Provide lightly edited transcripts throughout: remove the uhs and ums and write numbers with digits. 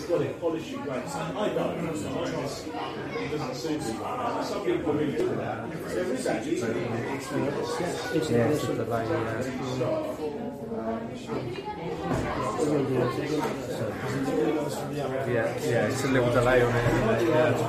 got it, polish your grapes. I don't. It doesn't suit me. Some people really do that. There is actually it's a delay, yeah, it's a little delay on it.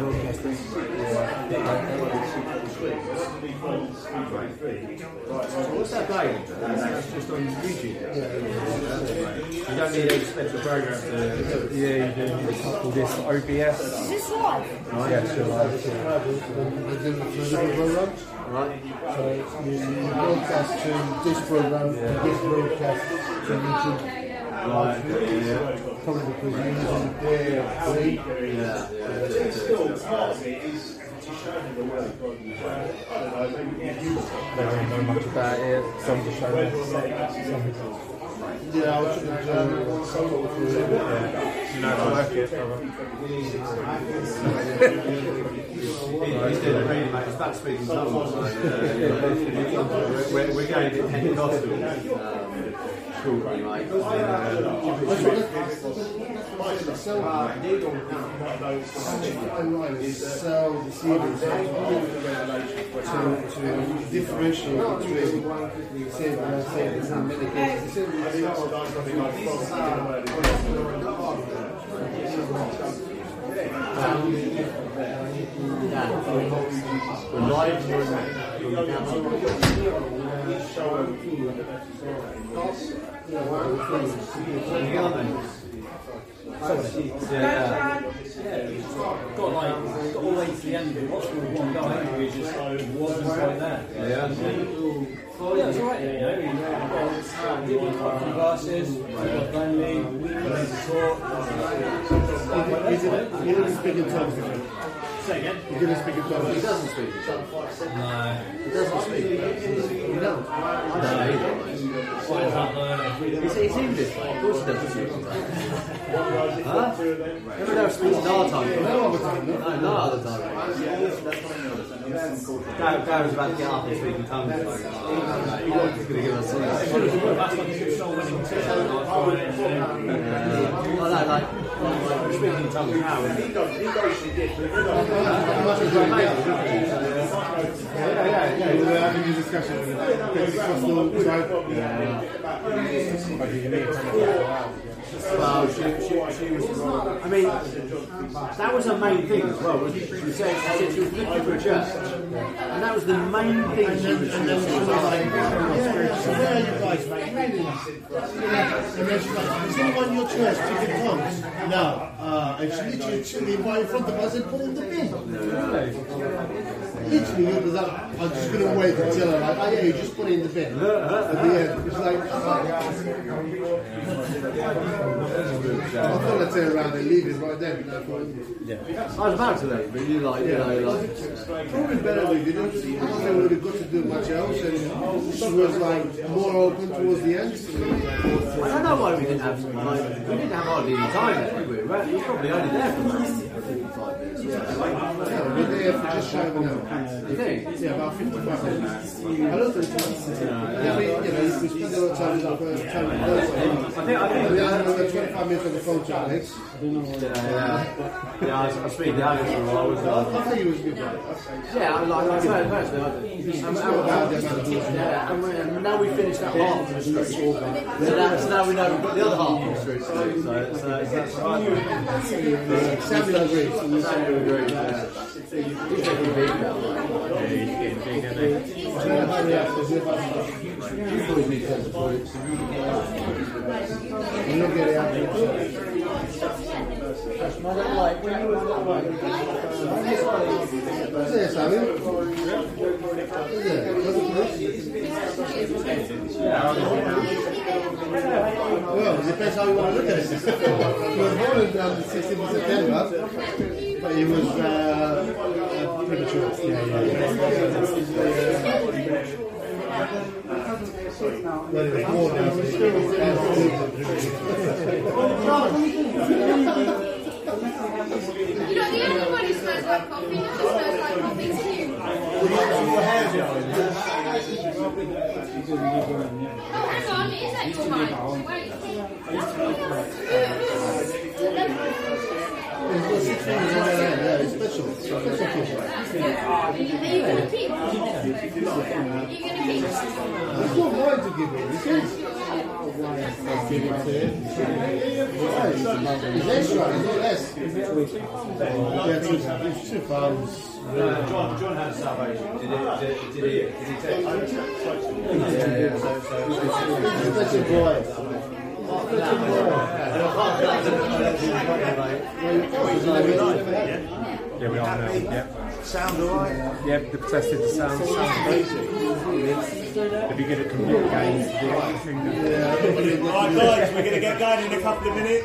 What's that playing? That's just on YouTube. You don't need a special program to. Yeah, you do. It's called this OBS. Is this live? Yeah, it's live. Right. So you broadcast to this program, this broadcast to YouTube. Right. Yeah. Probably because you're using their feed. It's still part of it is to show them the way God. I don't know, maybe you They don't know much about it. Some just show them. Yeah, I was thinking German, some of it. You know, I work it. He's doing a reading, mate. It's back speaking tongues. We're going a bit Pentecostal. Shortly, mate. Sell the series to differentiate between say and medication. We're live. Got all the way to the end of it. Watched with one guy who just wasn't quite there. Yeah, it's alright, you know. He got quite a few verses, he got friendly, He doesn't speak in tongues. Say again? He doesn't speak in tongues. He doesn't speak. No. He doesn't speak. He doesn't. What is that? It's English, mate. Of course he doesn't speak. Huh? Never know speaking our time. No other time, no? No other time. Dad was about to get up and speak in tongues. He was going to give us That's like a good soul winning we're speaking in tongues now. Yeah, we were having a discussion with Pentecostal tribe. Well, she was. I mean, that was her main thing as well. Wasn't it? She said she was looking for a church, and that was the main thing. She was like, So where are you guys, mate? And then she's like, is anyone in your church taking tongues? No. And she literally took me right in front of us and put in the bin. Literally, it was like, I'm just going to wait until her, like, oh yeah, you just put it in the bin. At the end, it's like, I thought I'd turn around and leave it right there, but I thought, I was about to leave, but you like, probably better we didn't. I don't think we would have got to do much else, and she was like more open towards the end. I don't know why we didn't have hardly any time there. We were probably only there for like 55 minutes. Yeah, we're there for just shy of an hour. You think? Yeah, about 55 minutes. I don't think we spent a lot of time with the time. I We had another 25 minutes on the phone to Alex. Yeah, I speak the Alex for a while. I think it was good. Yeah, I say it personally. And now we finished that half of the street. So now we know we've got the other half of the street. Samuel agrees. Samuel agrees. He's getting big now. Yeah, he's getting big, isn't he? You boys need to support it. You don't get it out there. What's there, Samuel? What's there? Well, it depends how you want to look at it. He was born on the 16th of September, but he was premature. Well, he was born now, so You know, the only one who smells like coffee, not just smells like coffee, it's you. Oh, hang on, is that your mic? Wait. Yeah, it's special. Special fish. Are you going to keep? Are you going to keep? It's not right to give it, is it? Give it to him. It's extra, it's not less. Yeah, it's £2. John had salvation. Did he take it? Special boy. Yeah, we are now. Yeah. Sound alright? Yeah, they've tested the sound. Sounds amazing. They'll be good at computer games. Alright guys, we're going to get going in a couple of minutes.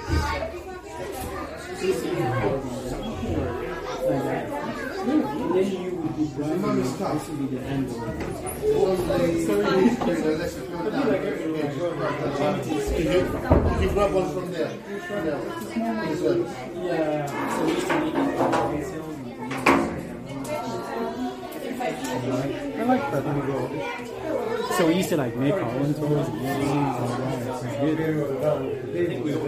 You can grab one from there. I like that when we go. So we used to like make our own toys and games and all that. It's good. I need you.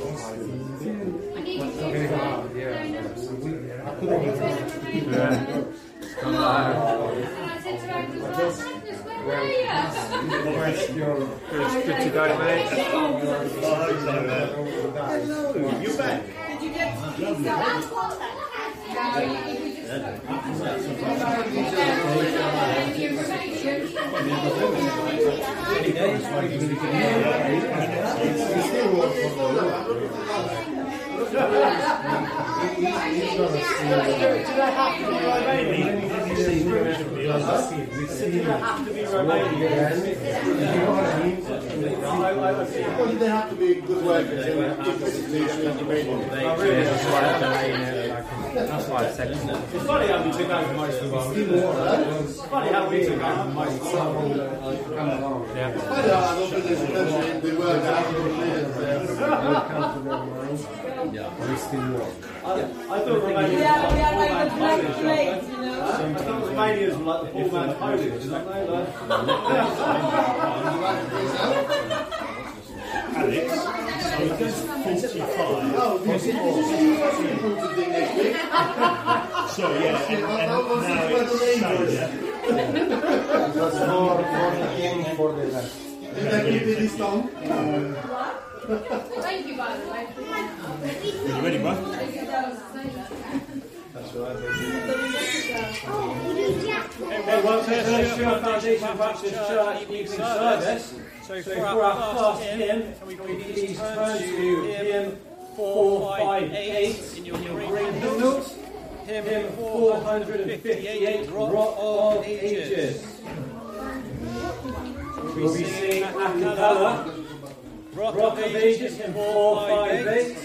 Come on. I said to her, where are you? Good to go, mate. You're back. Did you get Well, they have to be good workers. That's why I said it. It's funny how we took over most of them. It's funny how we took over most of them. Yeah. I don't think there's a country in the world that has more players there. We still work. I thought Romania was like the full man Polish. Alex, so it's 45. Oh, this is important thing next week. So yeah, and now it's That's more aiming for the left. Did I keep it this time? Thank you, by the way. you ready, bro? Hey, welcome to the Stuart Foundation Baptist Church Evening Service. So for our first hymn, we please turn to hymn 458 in your green hymnals. Hymn 458, Rock of Ages. We'll be singing a cappella. Rock of Ages, hymn 458.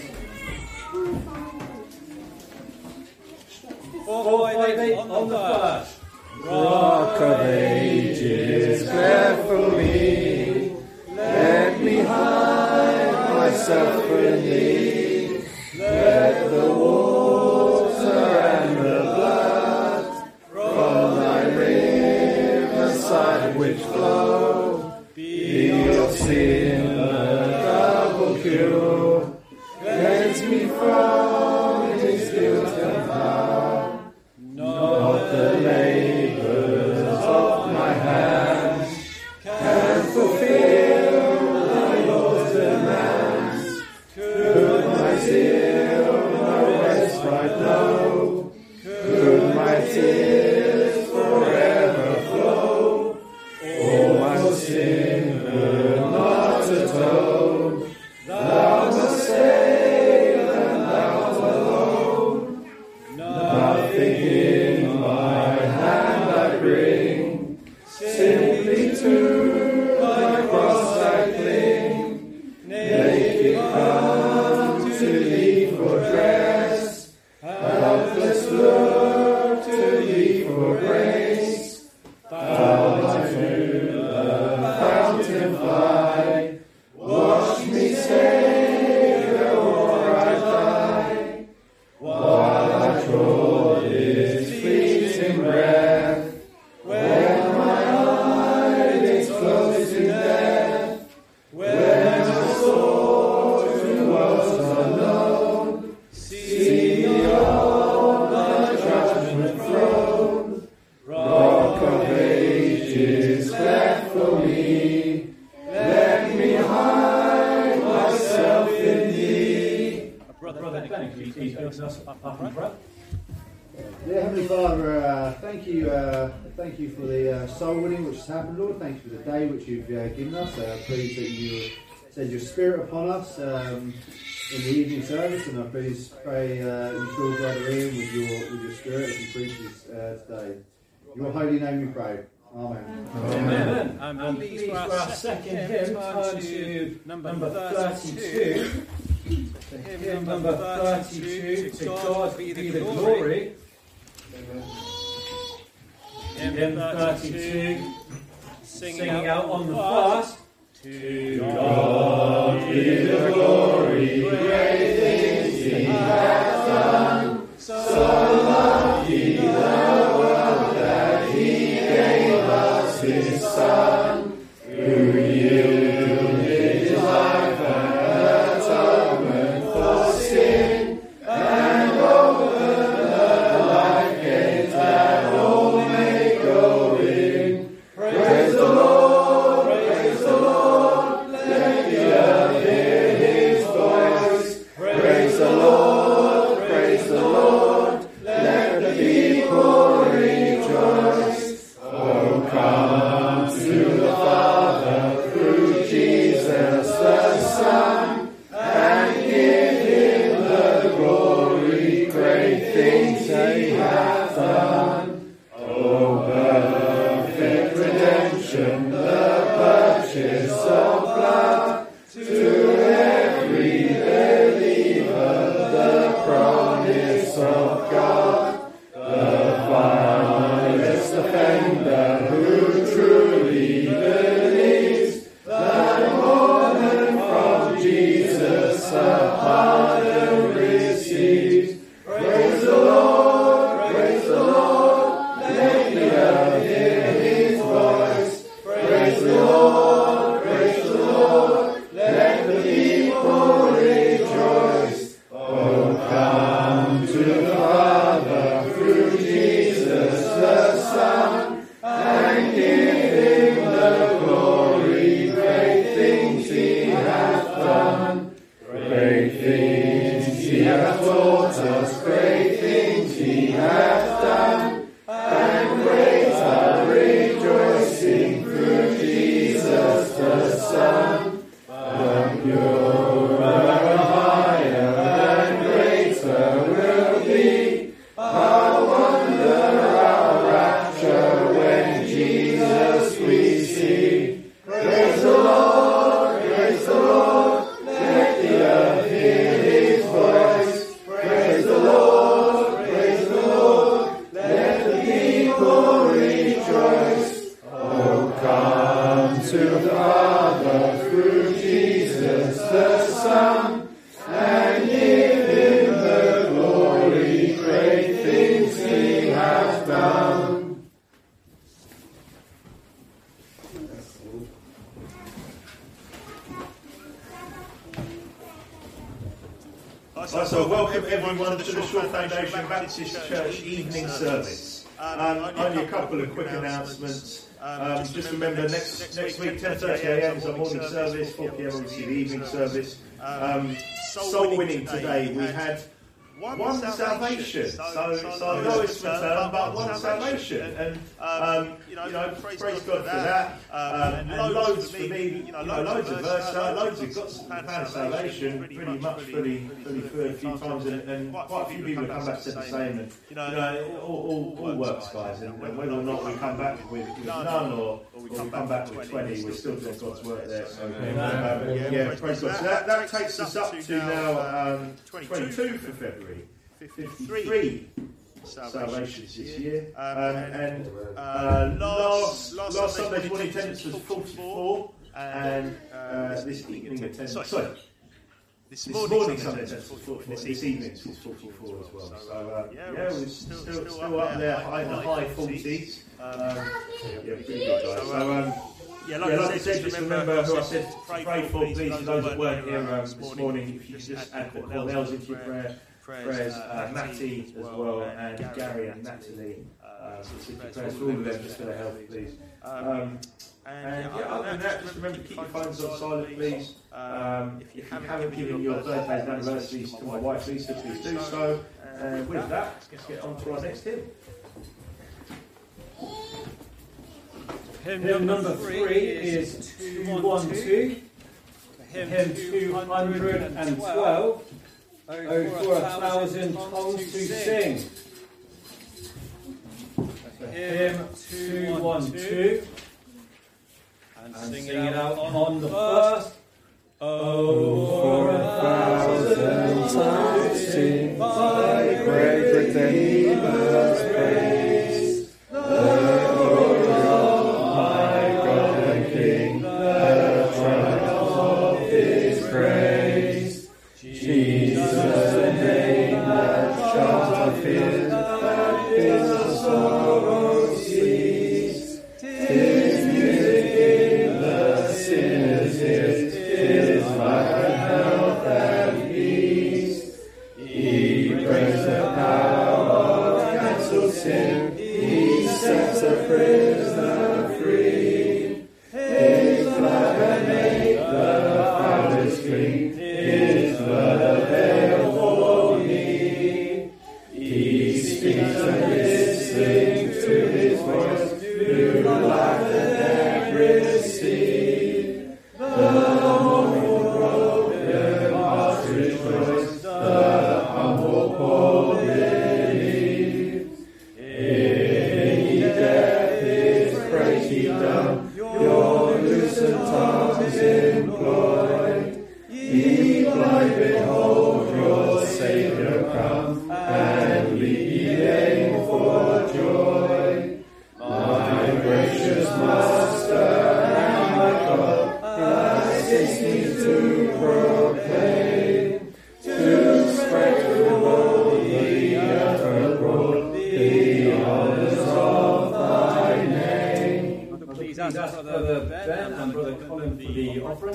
458 on the first. Rock of Ages, clear for me. Let me hide myself in thee. Let the water and the blood from thy riverside which flow be your sin a double cure. Cleanse me from this guilt and vow. Not the labours of my hands can fulfill thy Lord's demands. Could my zeal no respite know? Could my tears forever flow? Or my sin could not atone? Thou must save and thou alone. Nothing in my hand I bring, simply to thy cross I cling. Naked come to thee for dress, helpless look to thee for grace. Thou my fountain fly, wash me Savior or I die. While I draw this fleeting breath, when my eyelids close in death, when I soar to worlds unknown, see the Brother Dennis, he's opened us up in prayer. Dear Heavenly Father, thank you for the soul winning which has happened, Lord. Thank you for the day which you've given us. Please that you send your Spirit upon us in the evening service, and I please pray you fill Brother Ian with your Spirit as he preaches today. In your holy name we pray. Amen. Amen. And please for our second hymn, turn to number 32. Hymn number 32, to God be the glory. Hymn 32, singing out on the fast. To God be the glory, great things He hath done. So loved He the world that He gave us His Son, who yielded His life an atonement for sin, and opened the life gate that all may go in. Praise the Lord, praise the Lord, let the earth hear His voice. Praise the Lord, praise the Lord, let the people rejoice. Oh, come to the Father through Jesus the Son, and give Him the glory, great things He hath done. Oh, perfect redemption, the purchase of blood, to every believer the promise of God, the finest offender who truly believes that more than from Jesus a pardon receives. Praise the Lord, praise the Lord, let the earth hear His voice. Praise the Lord, praise the Lord, let the people rejoice. Oh, come to the Father through Jesus the Son, and give Him the glory, great things He hath done. Great things He hath taught us, great things He hath done, and great our rejoicing through Jesus the Son. The purer and higher and greater will be our wonder, our rapture, when Jesus we see. Praise the Lord, praise the Lord, let the earth hear His voice. Praise the Lord, praise the Lord, let the people rejoice. Oh, come to the Father through Jesus the Son, and give Him the glory, great things He hath done. So welcome everyone to the Shore Foundation Baptist Church evening service. Only a couple of quick announcements. Just remember next week 10:30 a.m. is our morning service, 4 p.m. obviously the evening service. Soul winning today, we had one salvation. So no it's returned, but one salvation. And praise God for that. And loads for me, loads of verse, loads of God's plan of salvation, pretty much fully through a few times, and quite a few people have come back and said the same. And all works, guys. And whether or not we come back with none or we come back with 20, we're still doing God's work there. So praise God. So that takes us up to now 22 for February. 53 salvations this year. And last Sunday's morning attendance was 44, and this evening attendance. This morning Sunday attendance was 44. This evening's was 44 as well. So we're still up there in the high 40s. Pretty good, guys. So like I said, just remember who I said to pray for, please, for those that weren't here this morning. If you could just add the Cornells into your prayers, Matty as well, and Gary and Natalie prayers for all of them, just for their health, please. Other than that, just remember to keep your phones on silent, please. If you haven't given your birthdays and anniversaries to my wife Lisa, please do so. And with that, let's get on to our next hymn. Hymn number 3 is 212. Hymn 212. Oh, for 1,000 tongues to sing. Hymn 212. And sing it out on the first. Oh, for 1,000 tongues to sing thy great Redeemer's praise. The Lord my God and King, the triumph of His praise. Jesus, the name that shalt of His, that bids the sorrow cease. 'Tis music in the sinner's ears, 'tis life and health and peace. He breaks the power of cancelled sin, He sets the prisoner free. His blood can make the foulest clean, His blood availed for me. He speaks and listening to His voice, new life the dead receive. The mournful broken hearts rejoice, the humble poor relieve. In ye death His praise ye done, your loosened tongues employ. Ye blind behold your Saviour come, and lead ye name for joy. My gracious Master and my God, assist me to proclaim, to spread through the earth abroad the honours of thy name. Please ask Brother Ben and Brother Colin for the offering.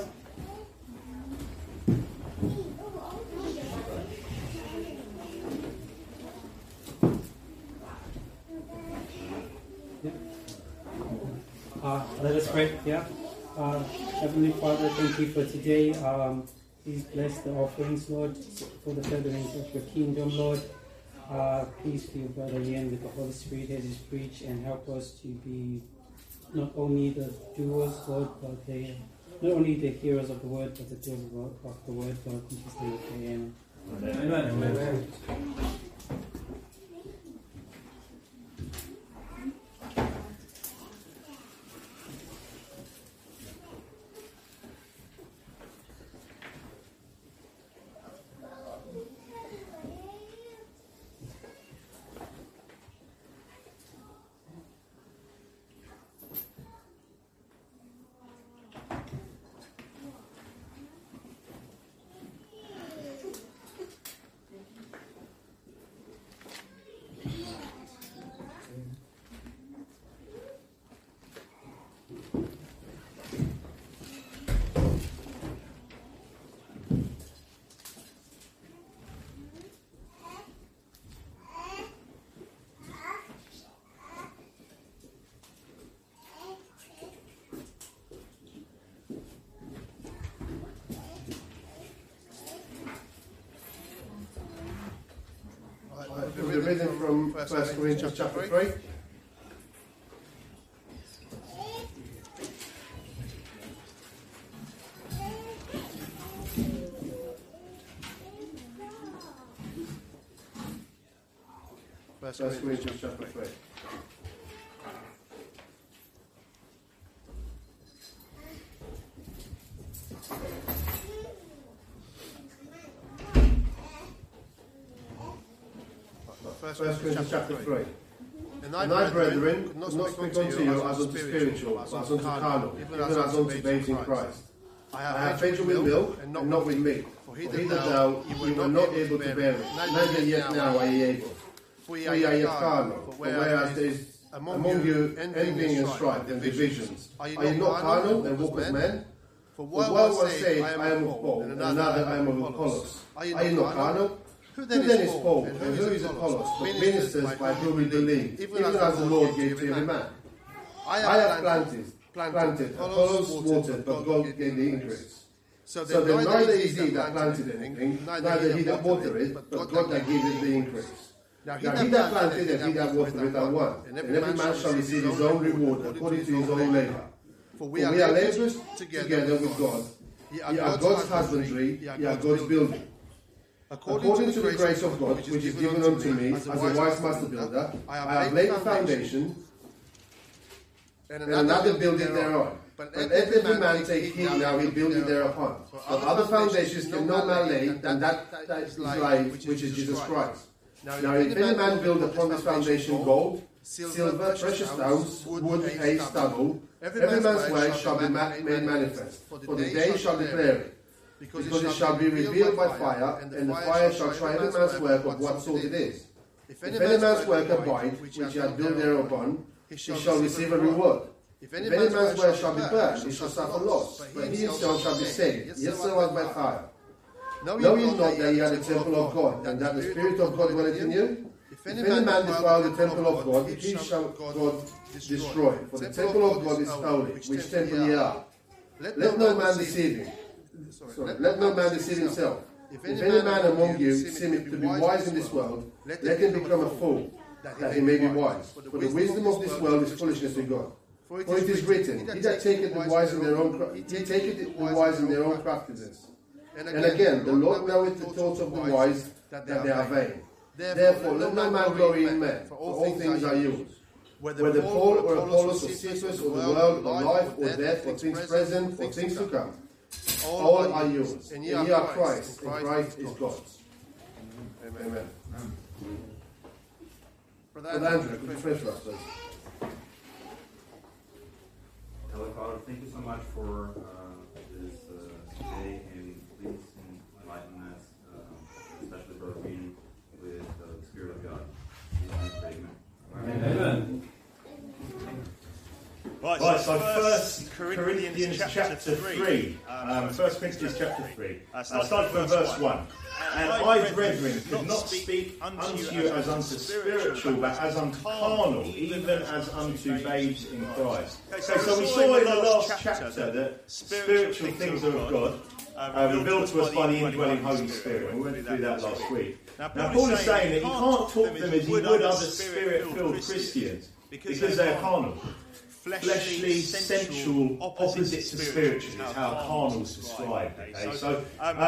Let us pray. Heavenly Father, thank you for today. Please bless the offerings, Lord, for the furtherance of your kingdom, Lord. Please fill Brother Ian with the Holy Spirit as he preach, and help us to be not only the doers, Lord, but not only the hearers of the word, but the doers of the word, Lord. In Jesus' name we pray. Amen. Amen. We're reading from 1 Corinthians chapter 3. First Corinthians chapter 3. First Corinthians chapter 3. And I, brethren, could not speak unto you as unto spiritual, but as unto carnal, even as unto babes in Christ. I have fed you with milk, and not with meat. For hitherto thou you were not able to bear it, neither yet now are ye able. For ye are yet carnal, but whereas there is among you envying and strife and divisions, are ye not carnal and walk as men? For one was said, I am of Paul, and another I am of Apollos. Are ye not carnal? Who then is Paul, and who is Apollos, but ministers by whom we believe, even as the Lord gave to every man? I have planted, Apollos watered, but God gave the increase. So then neither is he that planted anything, neither he that watered it, but God that gave it the increase. Now he that planted and he that watered it are one, and every man shall receive his own reward according to his own labour. For we are labourers together with God. Ye are God's husbandry, ye are God's building. According to the grace of God, which is given unto me as a wise master builder, I have laid the foundation, and another building thereon. But let every man take heed now he building thereupon. For other foundations can no man lay than that is laid, which is Jesus Christ. Now if any man build upon this foundation gold, silver, precious stones, wood, hay, stubble, every man's way shall be made manifest, for the day shall declare it. Because it shall be revealed by fire, and the fire shall try every man's work of what sort it is. If any man's work abide, which he hath built thereupon, he shall receive a reward. If any man's work shall be burned, he shall suffer loss, but he himself shall be saved, yet so as by fire. Know ye not that ye are the temple of God, and that the Spirit of God dwelleth in you? If any man defile the temple of God, he shall God destroy. For the temple of God is holy, which temple ye are. Let no man deceive you. Let no man deceive himself. If any man among you seemeth to be wise in this world, let him become a fool, that he may be wise. For the wisdom of this world is foolishness with God. For it is written, he that taketh the wise in their own craftiness. And again, the Lord knoweth the thoughts of the wise, that they are vain. Therefore let no man glory in men, for all things are yours. Whether Paul or Apollos or Cephas or the world or life or death or things present or things to come, all are yours, and ye are Christ, and Christ is God's. Amen. Brother Andrew, could you pray for us, please? Heavenly Father, thank you so much for this day, and please enlighten us, especially Brother Bean, with the Spirit of God. Amen. Amen. Right, so 1 Corinthians chapter 3. 1 Corinthians chapter 3. Start from verse 1. And I, brethren, could not speak unto you as unto spiritual, but as unto carnal, even as unto babes in Christ. Okay, so we saw in the last chapter that spiritual things are of God, revealed to us by the indwelling Holy Spirit. We went through that last week. Now Paul is saying that he can't talk to them as he would other spirit-filled Christians, because they are carnal. Fleshly, sensual, opposites to spiritual is how carnal's described. Okay, so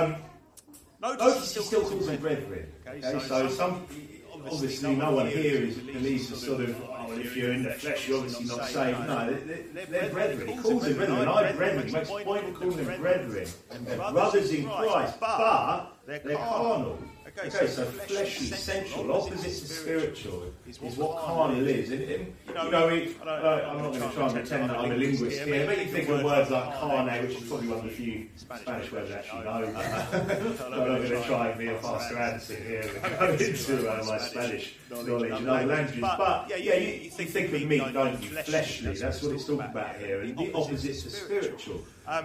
notice he still calls them brethren. Okay, so some, obviously no one here believes the sort of, oh, if you're in the flesh, you're obviously not saved. No, they're brethren. He calls them brethren. I brethren. He makes a point of calling them brethren. They're brothers in Christ, but they're carnal. Okay, so fleshly, sensual, opposite to spiritual is what carnal is. And I'm not going to try and pretend that I'm a linguist here, but you think of words like carne, which is probably one of the few Spanish words I actually know. I'm not going to try and be a Pastor Anderson here and go into my Spanish knowledge in other languages. But you think of meat, don't you? Fleshly, that's what it's talking about here, and the opposite to spiritual.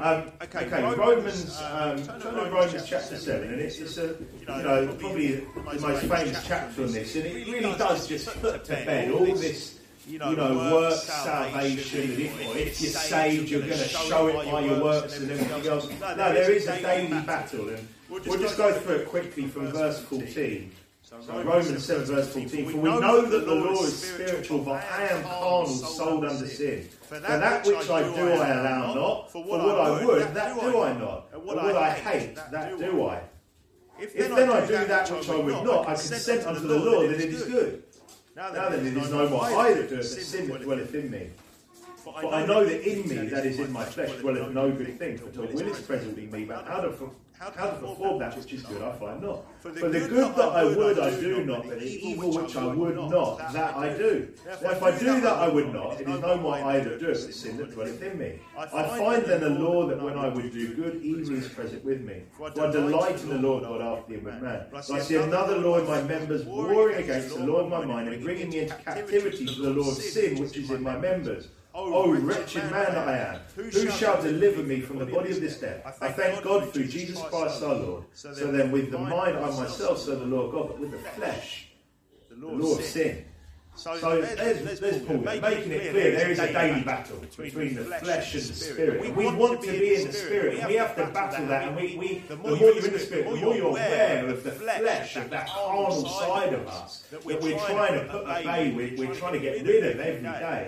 Romans, turn to Romans chapter 7, and it's probably the most famous chapter on this, and it really does just put to bed all this, work salvation, and if you're saved, you're going to show it by your works and everything else. No, there is a daily battle, and we'll just go through it quickly from verse 14. So Romans 7 verse 14, for we know that the law is spiritual, but I am carnal, sold under sin. For that which I do I allow not, for what I would, that do I not. And what I hate, that do I. If then I do that which I would not, I consent unto the law that it is good. Now then it is no more I that do it, but sin that dwelleth in me. For I know that in me, that is in my flesh, dwelleth no good thing. For to will is present in me, but how to perform that which is good I find not. For the good that I would I do not, but the evil which I would not, that I do. Now if I do that I would not, it is no more I that do it, but sin that dwelleth in me. I find then a law that when I would do good, evil is present with me. For I delight in the law God after the inward man. But I see another law in my members, warring against the law of my mind, and bringing me into captivity to the law of sin which is in my members. Oh, wretched man I am, who shall deliver me from the body of this death? I thank God through Jesus Christ our Lord. So then with the mind I myself serve the law of God, but with the flesh, the law of sin. So there's Paul making it clear there is a daily battle between the flesh and the spirit. And we want to be in the spirit, and we have to battle that. And the more you're in the spirit, the more you're aware of the flesh, of that carnal side of us that we're trying to put at bay, we're trying to get rid of every day.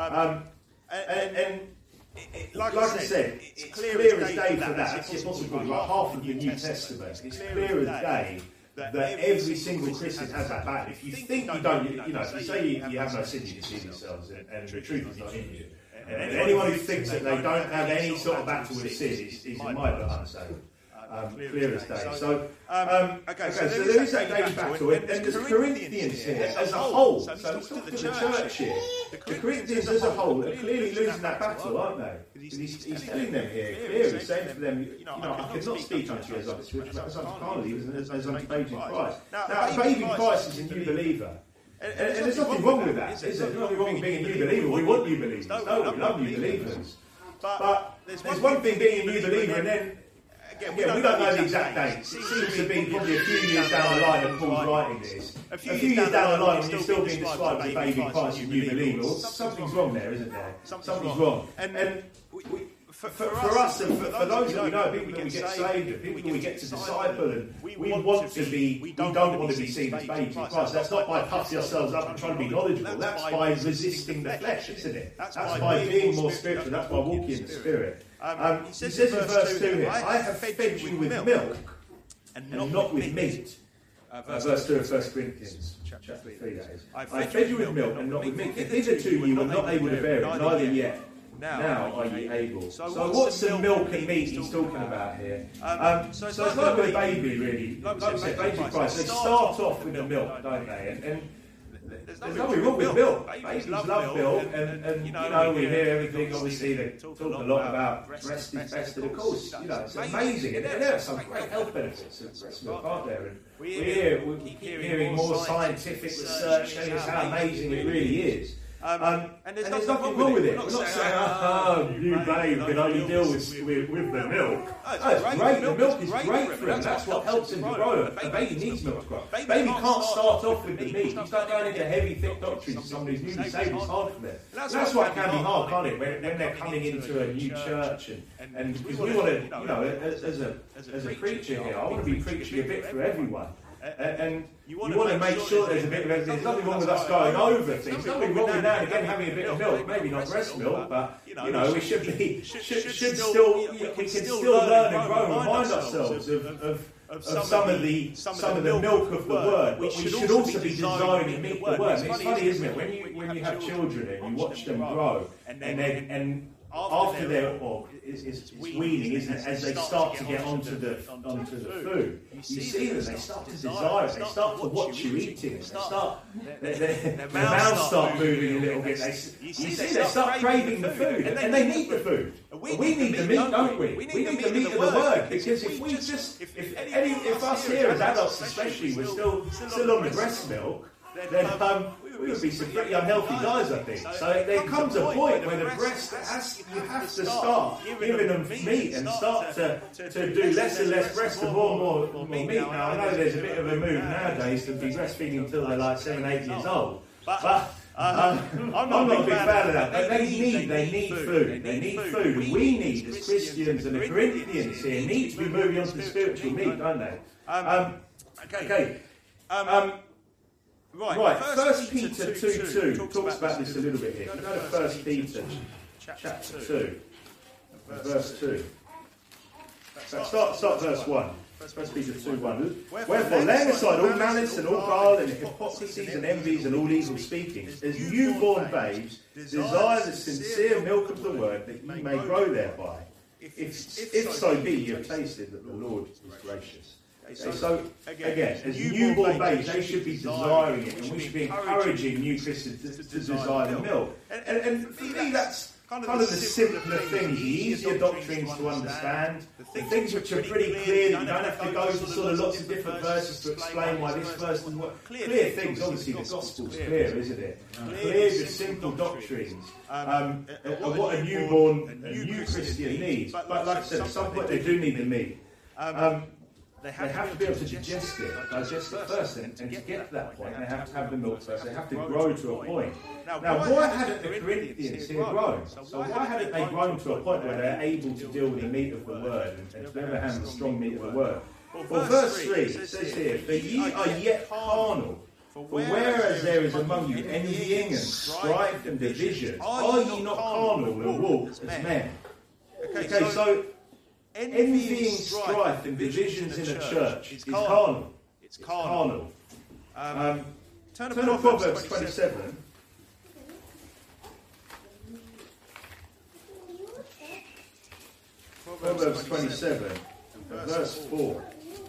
Like I said, it's clear as day for that. That's the Apostle Paul, like half of the New Testament. It's clear as day that every single Christian has that battle. If you think you don't, if you say you have no sin, you deceive yourselves, and the truth is not in you. And anyone who thinks that they don't have any sort of battle with sin is in my book unsaved. Clear as day. So there is that daily battle, and there's Corinthians here as a whole. So let's talk to the church here. The Corinthians as a whole are clearly losing that battle, aren't they? He's telling them here clearly, saying to them, I cannot speak unto you as unto spiritual, but as unto carnally, as unto babes in Christ. Now, a babe in Christ is a new believer. And there's nothing wrong with that, is there? There's nothing wrong with being a new believer. We want new believers. No, we love new believers. But there's one thing being a new believer, and then we don't know the exact dates. It seems to be probably a few years down the line of Paul's writing this. A few years down the line when you're still being described as a baby in Christ, a new believer. Well, something's wrong there, isn't there? Something's wrong. And for us and for those that we know, people that we get saved, and people that we get to disciple, and we want to be, we don't want to be seen as babes in Christ. That's not by puffing ourselves up and trying to be knowledgeable. That's by resisting the flesh, isn't it? That's by being more spiritual. That's by walking in the Spirit. He says in verse 2 here, I have fed you with milk and not with meat. Verse 2 of 1 Corinthians chapter 3, that is. I fed you with milk and not with meat. Hitherto you were not able to bear it, neither yet. Now are ye able. So what's the milk and meat he's talking about here? So it's like with a baby, really. Like I said, baby Christ. They start off with the milk, don't they? And there's nothing wrong with milk. Babies love milk, and we hear everything. Obviously, they talk a lot about breast is best, and of course, it's amazing, and there are some great health benefits of breast milk, aren't there? And we keep hearing more scientific research telling us how amazing it really is. And there's nothing wrong with it. We're not saying, you babe can only deal with the milk. It's great. The milk is great for him. That's what helps him to grow. A baby needs milk to grow. A baby can't start off with the meat. You start going into heavy, thick doctrines. Somebody who's newly saved, it's hard for them. That's why it can be hard, can't it? When they're coming into a new church, and because we want to, as a preacher here, I want to be preaching a bit for everyone. And you want to make sure there's a bit of everything. There's nothing wrong with us going over things. There's nothing wrong with now and again having a bit of milk. Maybe not breast milk, but we should still we can still learn and grow and remind ourselves of some of the milk of the word. But we should also be desiring to meet the word. And it's funny, isn't it? When you have children and you watch them grow, and after they're it's weaning, isn't it? As they start to get onto the food, you see them. They start to desire it. They start to watch you eating. Their mouths start moving a little bit. You see, they start craving the food, and they need the food. We need the meat, don't we? We need the meat of the word, because if us here as adults especially, we're still on the breast milk, then we would be some pretty unhealthy guys, I think. So there comes a point where the breast you have to start giving them meat and start to do less and less breast and more meat. Now, I know there's a bit of a move nowadays to be breastfeeding until they're like 7, 8 years old. But I'm not a big fan of that. But they need food. They need food. And we need, as Christians, and the Corinthians here, need to be moving on to the spiritual meat, don't they? Okay. Right, 1 Peter 2:2 talks about this a little bit here. Go to 1 Peter chapter 2, verse 2. Start verse 1. 1 Peter 2:1. Wherefore, laying aside all malice and all guile and hypocrisies and envies and all evil speakings, as newborn babes, desire the sincere milk of the word, that ye may grow thereby. If so be you have tasted that the Lord is gracious. So, again, as newborn babes, they should be desiring it, and we should be encouraging new Christians to desire the milk. And for me, that's kind of the simpler things, the easier doctrines to understand, the things which are pretty clear, you don't have to go to sort of lots of different verses to explain why this verse is what. Clear things, obviously the gospel's clear, isn't it? Clear, good, simple doctrines of what a new Christian needs. But like I said, at some point they do need the meat. They have to be able to digest it first, and to get to that point, they have to have the milk first. They have to grow to a point. Now, why hadn't the Corinthians here grown? So why hadn't they grown to a point where they're able to deal with the meat of the word and to never have the strong meat of the word? Well, verse 3 says here, "For ye are yet carnal, for whereas there is among you envying and strife and division, are ye not carnal and walk as men?" Okay, so envying, strife, and divisions in a church is carnal. It's carnal. Turn to Proverbs 27. Proverbs 27, verse 4.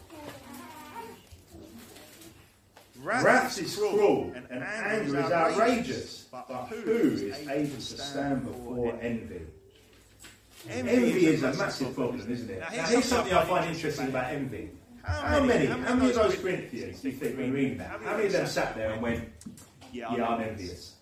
Wrath is cruel, and anger is outrageous, but who is able to stand before envy? Envy is a massive problem, isn't it? Now, here's something I find interesting about envy. How many of those Corinthians do you think when reading that? How many of them sat there and went, "Yeah, I'm envious"?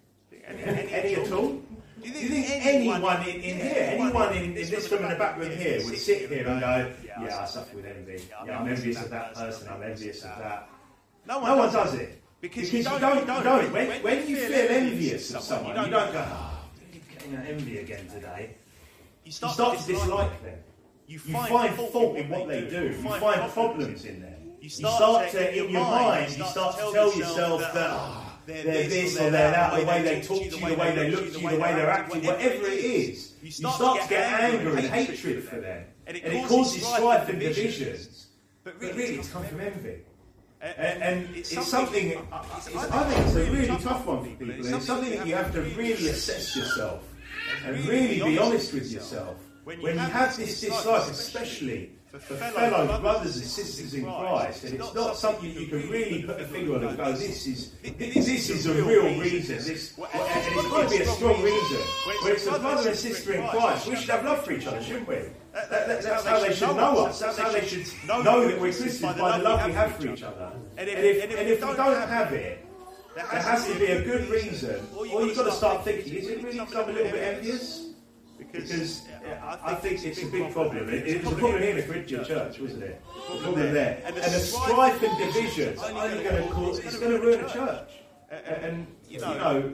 Any at all? Do you think anyone in here, anyone in this room in the back room here, would sit here and go, "Yeah, I suffer with envy. Yeah, I'm envious of that person. I'm envious of that"? No one does it because you don't. When you feel envious of someone, you don't go, "Oh, I'm getting that envy again today." You start to dislike them. You find fault in what they do. You find problems in them. You start to, in your mind, you start to tell yourself that they're this or they're that, the way they talk to you, the way they look to you, the way they're acting, whatever it is. You start to get anger and hatred for them. And it causes strife and divisions. But really, it's come from envy. And it's something, I think it's a really tough one for people. And it's something that you have to really assess yourself. And really be honest with yourself. When you have this dislike, especially for fellow brothers and sisters in Christ, and it's not something you can really put a finger on and go, this is a real reason, and it's got to be a strong reason. When it's a brother and sister in Christ, we should have love for each other, shouldn't we? That's how they should know us. That's how they should know that we're Christians, by the love we have for each other. And if we don't have it, there has to be a good reason, or you've got to start thinking, is it really because I'm a little bit envious? Because I think it's a big problem. It was a problem here in the Corinthian church, wasn't it? A problem there. And the strife and division is only going to cause, it's going to ruin a church. And you know,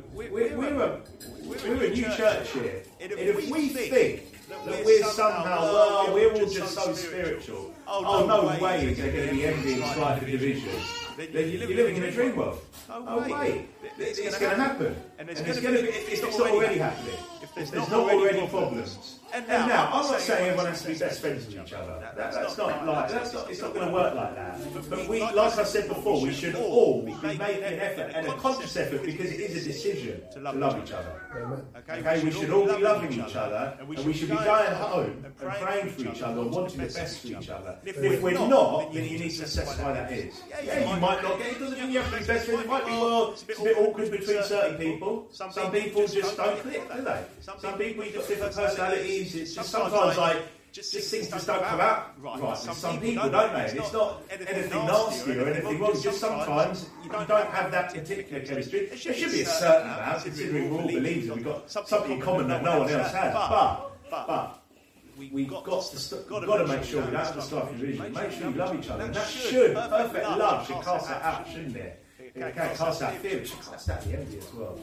we're a new church here. And if we think that we're somehow, we're all just so spiritual, no way is there going to be envy and strife and division. Then you're living in a dream world. No way. It's going to happen. And it's going to be, if it's not already happening, if there's not already problems. And now, I'm not saying everyone has to be best friends with each other. It's not going to work like that. But we, like I said before, we should all be making an effort, and a conscious effort, because it is a decision to love each other. Okay, we should all be loving each other, and we should be going home and praying for each other, and wanting the best for each other. If we're not, then you need to assess why that is. Yeah, you might not get it. It doesn't mean you have to be best friends. It might be, well, it's a bit awkward between certain people. Some people just don't click, do they? Some people, you've got different personalities. It's just sometimes just things just don't come out right. Some people, don't they? And it's not anything nasty or anything wrong. Just sometimes you don't have that particular chemistry. There should be a certain amount, considering we're all believers and we've got something in common that no one else has. But we've got to make sure we don't have the strife and division. Make sure we love each other. And that should, perfect love should cast that out, shouldn't it? It can't cast out fear, it should cast out the envy as well.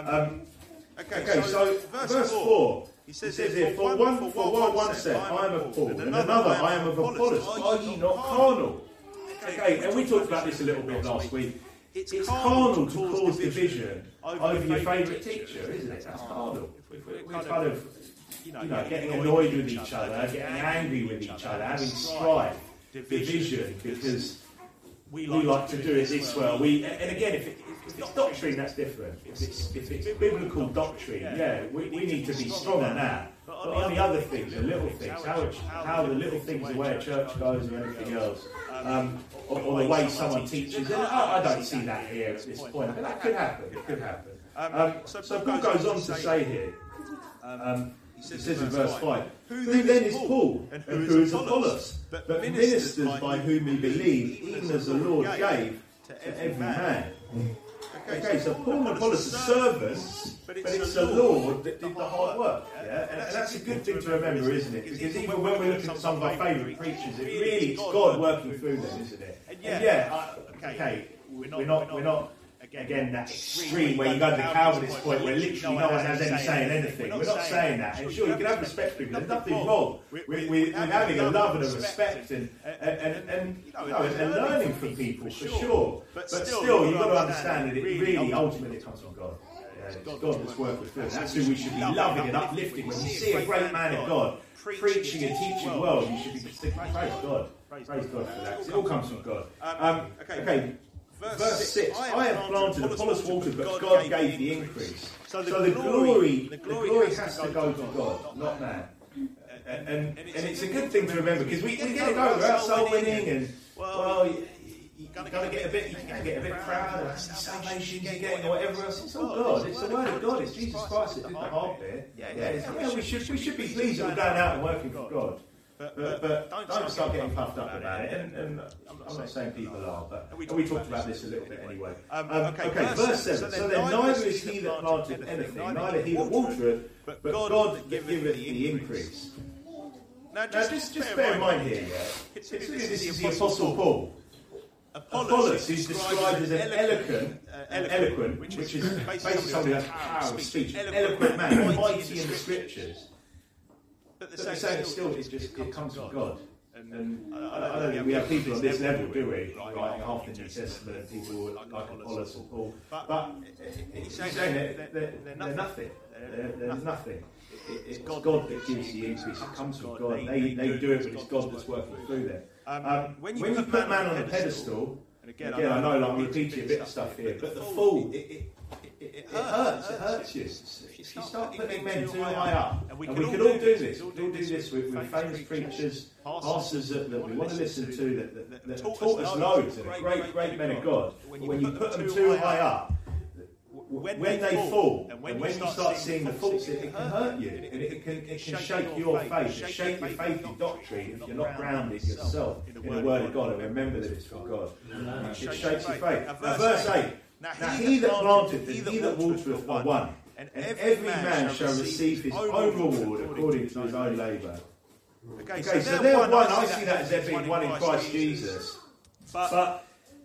Okay, so verse 4. He says here, for one said, I am of Paul, and another, I am of Apollos. Are ye not carnal? Okay, and we talked about this a little bit last week. It's carnal to cause division over your favourite teacher, isn't it? That's carnal. We're kind of, getting annoyed with each other, getting angry with each other, having strife, division, because we like to do it this way. And again, if it's doctrine, that's different. If it's biblical doctrine, we need to be strong on that. But on the other things, the little things, how the little things, the way a church goes or anything else, or the way someone teaches, and I don't see that here at this point, but that could happen. It could happen. So Paul goes on to say here, He says in verse 5, who then is Paul, and who is Apollos, but ministers by whom we believe, even as the Lord gave to every man. Okay, so Paul and Apollos are servants, but it's the Lord that did the hard work. Yeah? And that's a good thing to remember, isn't it? Because even when we look at some of our favourite preachers, it's God working through them, isn't it? And we're not again that extreme where you go to the Calvinist point where literally no one has any say in anything. We're not saying that. And sure, you can have respect for people. There's nothing wrong with having a love and a respect and learning from people, for sure. But still, you've got to understand that it really ultimately comes from God. It's God that's working with us. That's who we should be loving and uplifting. When you see a great man of God preaching and teaching well, you should be thinking, praise God. Praise God for that. It all comes from God. Okay. Verse 6, I have planted, Apollos watered, but God gave the increase. So the glory has to go to God, not man. And it's a good thing to remember, because we get it over, we're out soul winning, and, you're going to get a bit proud of salvation you're getting, or whatever else. It's all God. It's the word of God. It's Jesus Christ that did the hard bit. We should be pleased that we're going out and working for God. But don't start getting puffed up about it. And I'm not saying people are, but we talked about this a little bit anyway. Okay, verse 7. So then neither is he that planted anything, neither he that watereth, but God that giveth the increase. Now just bear in mind here, this is the Apostle Paul. Apollos, who's described as an eloquent, which is basically somebody who has power of speech, eloquent man, mighty in the scriptures. But they're saying it comes from God. And I don't think we have people on this level, do we? Writing half the New Testament, and people like Apollos or Paul. But he's saying they're nothing. There's nothing. It's God that gives the increase. It comes from God. They do it, but it's God that's working through them. When you put man on a pedestal, and again I know I'm repeating a bit of stuff here, but the fall, it hurts you. You start putting men too high up. And we can all do this. We all do this with famous preachers, pastors that we want to listen to, that taught us loads, and great men of God. But when you put them too high up, when they fall, and when you start seeing the faults, it can hurt you. And it can shake your faith, shake your faith in doctrine if you're not grounded yourself in the Word of God and remember that it's from God. It shakes your faith. Now, verse 8. Now he that planteth and he that watereth are one, and every man shall receive his own reward according to his own labour. Okay, so they're one. I see that as there being one in Christ Jesus. But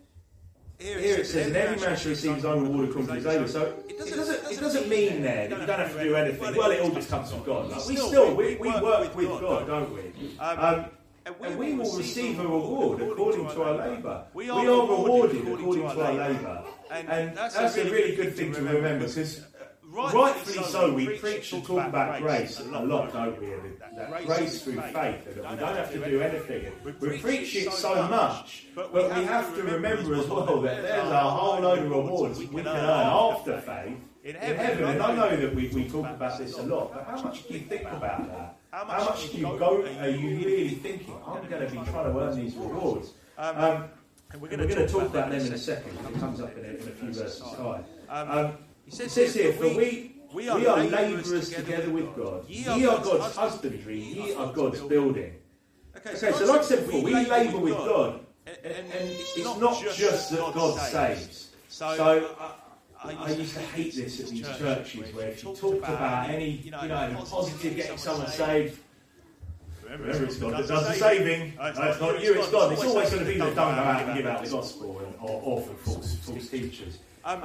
here it says, and every man shall receive his own reward according to his labour. So it doesn't mean there that you don't have to do anything. Well, it all just comes from God. Like, we work with God, don't we? And we will receive a reward according to our labour. We are rewarded according to our labour. And that's a really good thing to remember, because rightfully so, we preach and talk about grace a lot, don't we? That grace through faith, and that we don't have to do anything. We preach it so much, but we have to remember as well that there's a whole load of rewards we can earn after faith in heaven. And I know that we talk about this a lot, but how much do you think about that? How much do you are you really thinking, I'm going to be trying to earn these rewards? And we're going to talk about them in a second. It comes up in a few verses time. He says here, for we are labourers together with God. Ye are God's husbandry, ye are God's building. Okay, so like I said before, we labour with God. And it's not just that God saves. So I used to hate this at these churches where if you talk about any positive getting someone saved, remember it's God that does the saving. No, it's not you, it's God. It's always going to be that don't go out and give out the gospel or for false teachers.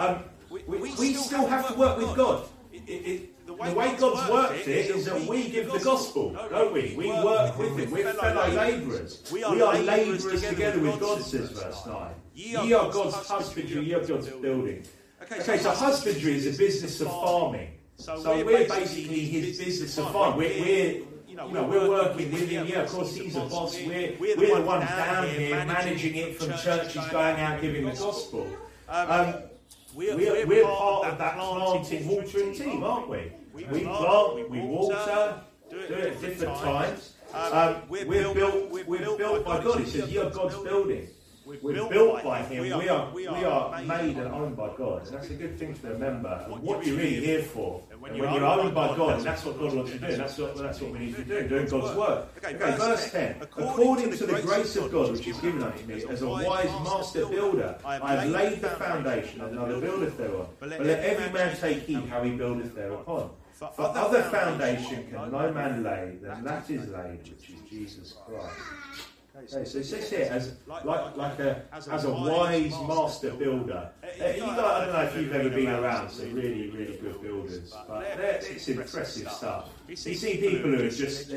We still have to work with God. The way God's worked it is that we give the gospel, don't we? We work with Him. We're fellow labourers. We are labourers together with God, says verse 9. Ye are God's husbandry, ye are God's building. Okay, so husbandry is a business of farming. So we're basically His business of farming. We're working with Him. Yeah, of course, He's a boss. We're the ones down here managing it from churches going out giving the gospel. We're part of that planting, watering team, aren't we? We plant, we water, do it at different times. We're built by God. It says, "Ye are God's building." We're built by Him. We are made and owned by God. And that's a good thing to remember. And what you're really here for. And when you're owned by God, and that's what God wants to do. That's what we need to do, doing God's work. Okay, verse 10. According to the grace of God which is given unto me, as a wise master builder, I have laid the foundation, and another buildeth thereon. But let every man take heed how he buildeth thereupon. For other foundation can no man lay than that is laid, which is Jesus Christ. Okay, so it says here, as a wise master builder. I don't know if you've ever been around some really, really good builders, but it's impressive stuff. You see people who are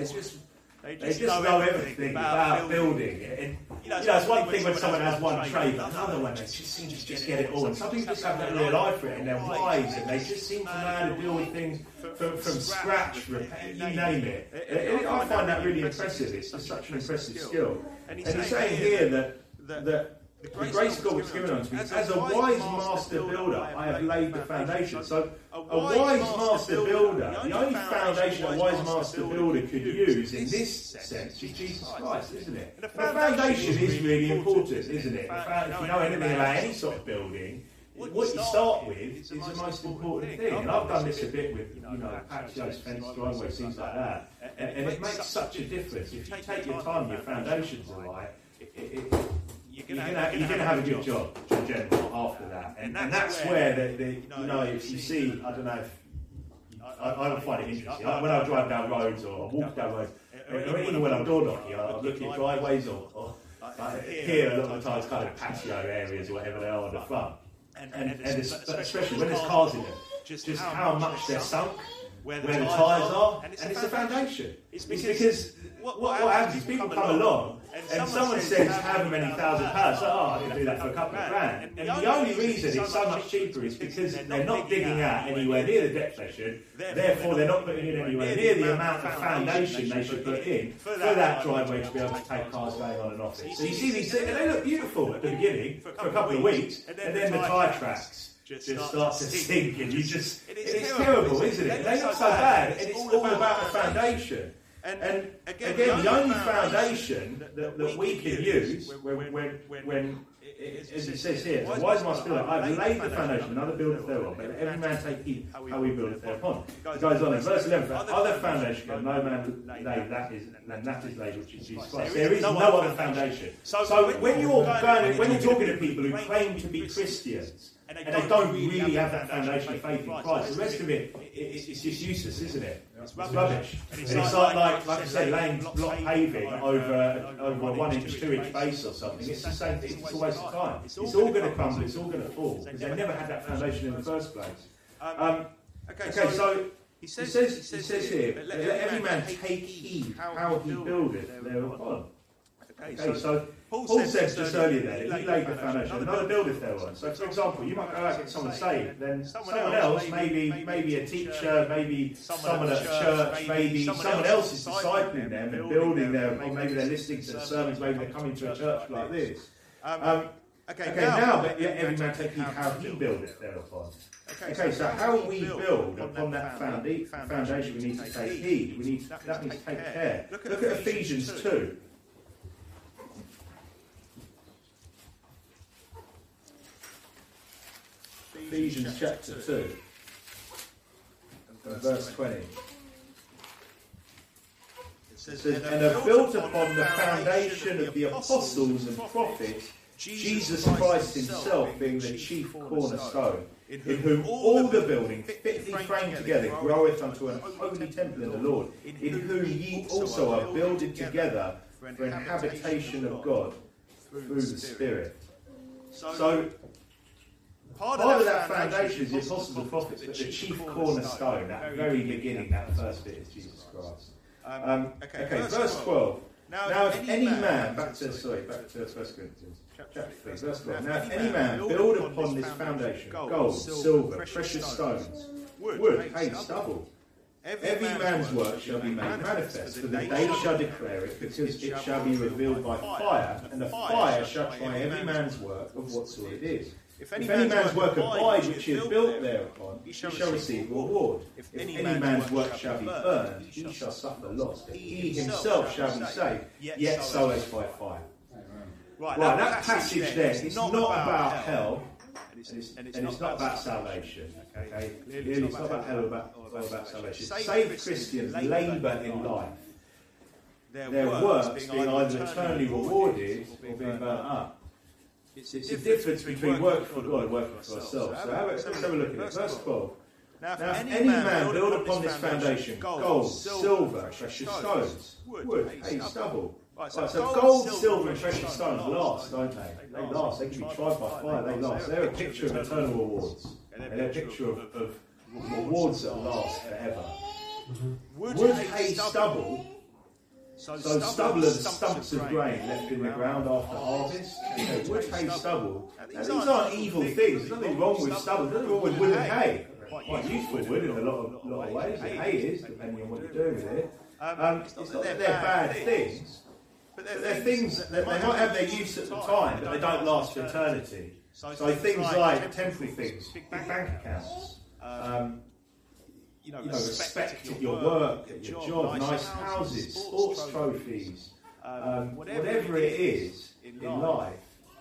they just know everything about building. And, it's one thing when someone has one trade, but another one, they just seem to just get it all. And some people just have that real eye for it, and they're wise, and they just seem to know how to deal with things from scratch, you name it. I find that really impressive. It's just such an impressive skill. And he's saying here that the grace of God which is given unto me, as a wise master builder, I have laid the foundation. So, a wise master builder, the only foundation a wise master builder could use in this sense is Jesus Christ, isn't it? And the foundation is really important, isn't it? If you know anything about any sort of building, what you start with is the most important thing. And I've done this a bit with, patios, fence, driveways, things like that. And it makes such a difference. If you take your time, your foundations are right, you're going to have a good job in general after that. And that's where if you see, I don't know if, I don't find it interesting. When I drive down roads or walk down roads, or even when I'm door knocking, I'm looking at driveways or here a lot of the times kind of patio areas or whatever they are on the front. And especially when there's cars in them, just how much they're sunk, where the tyres are, and it's the foundation. It's because what happens is people come along and someone says how many £1,000, so I can do that for a couple of grand. And the only reason it's so much cheaper is because they're not digging out anywhere near the depth they should, therefore they're not putting in anywhere near the amount of foundation they should put in for that driveway to be able to take cars going on and off it. So you see these things, and they look beautiful at the beginning for a couple of weeks, and then the tyre tracks just start to sink, and it's terrible, isn't it? They look so bad, and it's all about the foundation. And again, the only foundation that we can use when as it says here, the wise master builder, I've laid the foundation, another buildeth thereon, but every man take heed how he buildeth thereon. It goes on in verse 11, for other foundation can no man lay, that is laid, which is Jesus Christ. There is no other foundation. So when you're talking to people who claim to be Christians, and they don't really have that foundation of faith in Christ, the rest of it's just useless, isn't it? It's rubbish. And it's like I say, laying block paving over a 1-inch, 2-inch base or something. It's the same thing. It's a waste of time. It's all going to crumble. It's all going to fall because they never had that foundation in the first place. Okay, so he says here, let every man take heed how he buildeth thereupon. Okay, so Paul said just earlier that he laid the foundation, another buildeth thereon. So, for example, you might go out and get someone saved, then someone else, maybe a teacher, maybe someone at church, maybe someone else is discipling them and building them, or maybe they're listening to sermons, maybe they're coming to a church like this. Okay, now but every man take heed how he buildeth thereupon. Okay, so how we build upon that foundation, we need to take heed. That means take care. Look at Ephesians 2. Ephesians chapter 2, and verse 20. It says, and are built upon the foundation of the apostles and prophets, Jesus Christ himself being the chief cornerstone, in whom all the building fitly framed together groweth unto an holy temple in the Lord, in whom ye also are builded together for an habitation of God through the Spirit. So, part of that foundation is the apostles and prophets, but the chief cornerstone, that very beginning, that first bit, is Jesus Christ. Okay, verse 12. Now if any man, back to 1 Corinthians, chapter 3, verse 12. Now if any man build upon this foundation gold, silver, precious stones, wood, hay, stubble, every man's work shall be made manifest, for the day shall declare it, because it shall be revealed by fire, and the fire shall try every man's work of what sort it is. If any man's work abide which he has built thereupon, he shall receive a reward. If any man's work shall be burned, he shall suffer loss. But he himself shall be saved, yet so as by fire. Right, that passage there is not about hell, and it's not about salvation. Okay? Clearly, it's not about hell or about salvation. Saved Christians labour in life. Their works being either eternally rewarded or being burnt up. It's a difference between working for God and working for ourselves. So let's have a look at it. Verse 12. Now, if any man build upon this foundation gold, silver, precious stones, wood, hay, stubble. Right, so gold, silver, and precious stones last, don't they? They last. They can be tried by fire. They last. They're a picture of eternal rewards. They're a picture of rewards that last forever. Wood, hay, stubble. So stubble are the stumps of grain left in the ground after harvest. Wood, hay, stubble. Now, these aren't evil things. There's nothing wrong with stubble. There's nothing wrong with wood and hay. Quite useful wood in a lot of ways. The hay is, depending on what you're doing with it. It's not that they're bad things, but they're things that they might have their use at the time, but they don't last for eternity. So things like temporary things, big bank accounts, respect at your work, at your job, nice houses, sports trophies, whatever it is in life,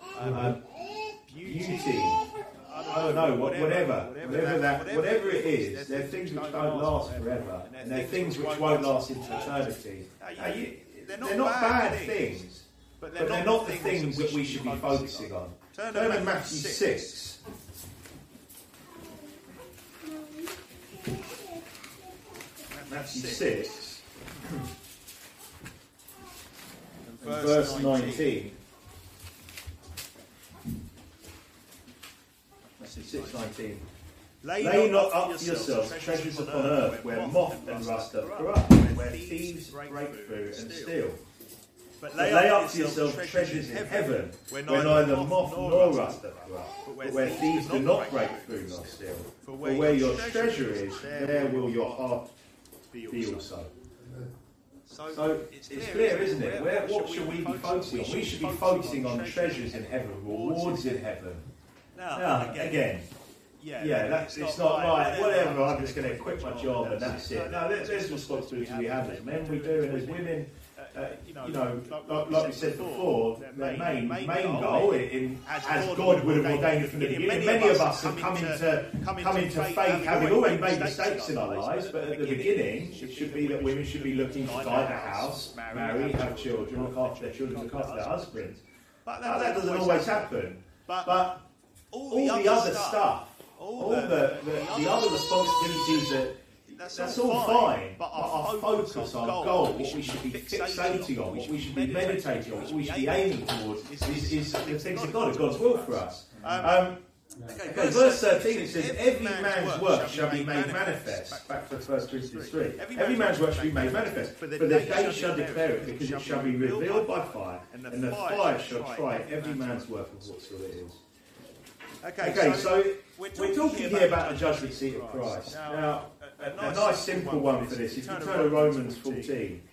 beauty. I don't know, whatever it is, they're things which don't last forever, and they're things which won't last into eternity. They're not bad things, but they're not the things that we should be focusing on. Turn to Matthew 6. Matthew 6, verse 19. Matthew 6:19. Lay not up for yourselves treasures upon earth, where moth and rust doth corrupt, where thieves break through and steal. But lay up for yourselves treasures in heaven, where neither moth nor rust doth corrupt, but where thieves do not break through nor steal. For where your treasure is, there will your heart be also. So it's clear, isn't it? What should we be focusing on? We should be focusing on treasures in heaven, rewards in heaven. Now, again, it's not like, whatever, I'm just going to quit my job and that's it. No, there's responsibility we have as men, we do, and as women, like we said before, their main goal, as God would have ordained it from the beginning, many of us have come into faith having already made mistakes in our lives, but at the beginning, it should be that women should be looking to buy a house, marry, have children, look after their children, look after their husbands. But that doesn't always happen. But all the other stuff, all the other responsibilities, that's all fine, but our focus, our goal, what we should be fixating on, what we should be meditating on, what we should be aiming towards is the things of God, God's will for us. Verse 13, it says, every man's work shall be made manifest. Back to 1 Corinthians 3. Every man's work shall be made manifest, for the day shall declare it, because it shall be revealed by fire, and the fire shall try every man's work of what sort it is. Okay, so we're talking here about the judgment seat of Christ. Now, a nice simple one for this, if you turn to Romans 14.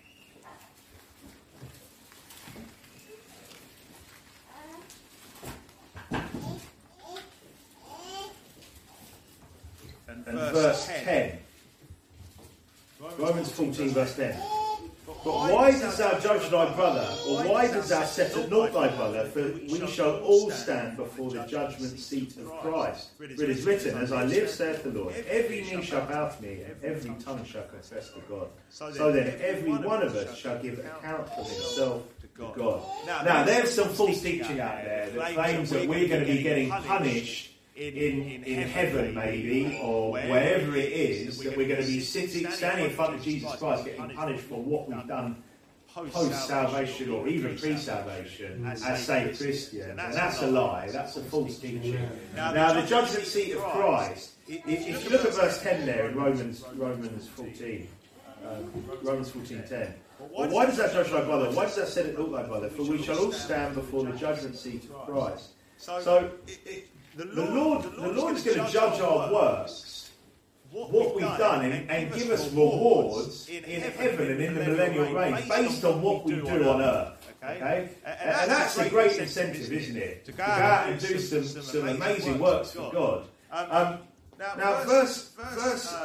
And verse 10. Romans 14, verse 10. But why dost thou judge thy brother, or why dost thou set at naught thy brother? For we shall all stand before the judgment seat of Christ. For it is written, as I live, saith the Lord, every knee shall bow to me, and every tongue shall confess to God. So then every one of us shall give account of himself to God. Now there's some false teaching out there that claims that we're going to be getting punished in heaven, maybe, or wherever it is, that we're going to be standing in front of Jesus Christ, getting punished for what we've done post-salvation or even pre-salvation as saved Christians. And that's a lie. That's a false teaching. Now, the judgment seat of Christ, if you look at verse 10 there in Romans 14, Romans 14:10. Well, why does that judge thy brother? Why does that set it naught thy brother? For we shall all stand before the judgment seat of Christ. So the Lord is going to judge our works, what we've done, and give us rewards in heaven and in the millennial reign based on what we do on earth. Okay? And that's a great incentive, isn't it? To go out and do some amazing works for God. Now, verse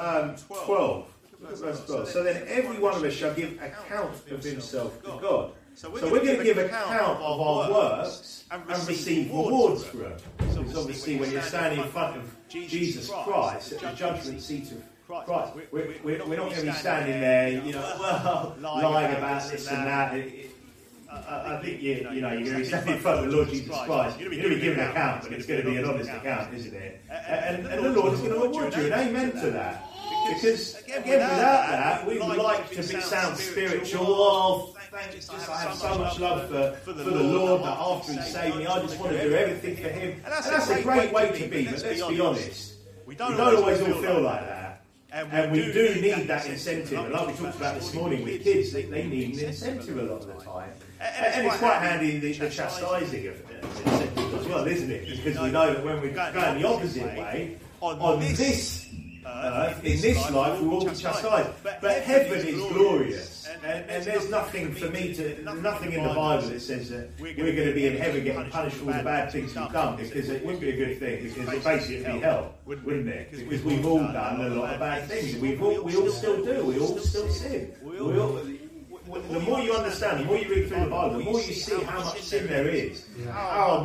12. Verse 12. So then every one of us shall give account of himself to God. So we're going to give account of our works and receive rewards for them. Because obviously when you're standing in front of Jesus Christ at the judgment seat of Christ, we're not going to be standing there, lying about this and that. I think you're going to be standing in front of the Lord Jesus Christ. You're going to be giving an account, but it's going to be an honest account, isn't it? And the Lord is going to reward you, and amen to that. Because again, without that, we would like to sound spiritual. Oh, thanks, I have so much love for the Lord that after He saved me, I just want to do everything for Him. And that's a great way to be, but let's be honest, we don't always all feel like that. And we do need that incentive. And like we talked about this morning with kids, they need an incentive a lot of the time. And it's quite handy the chastising of incentives as well, isn't it? Because we know that when we're going the opposite way, on this earth, in this life, we will be chastised. But heaven is glorious. And there's nothing for me nothing in the Bible that says that we're going to be in heaven getting punished for all the bad things we've done, because it wouldn't be a good thing, because it basically would be hell, wouldn't it? Because we've all done a lot of bad things. We all still do. We all still sin. The more you understand, the more you read through the Bible, the more you see how much sin there is, how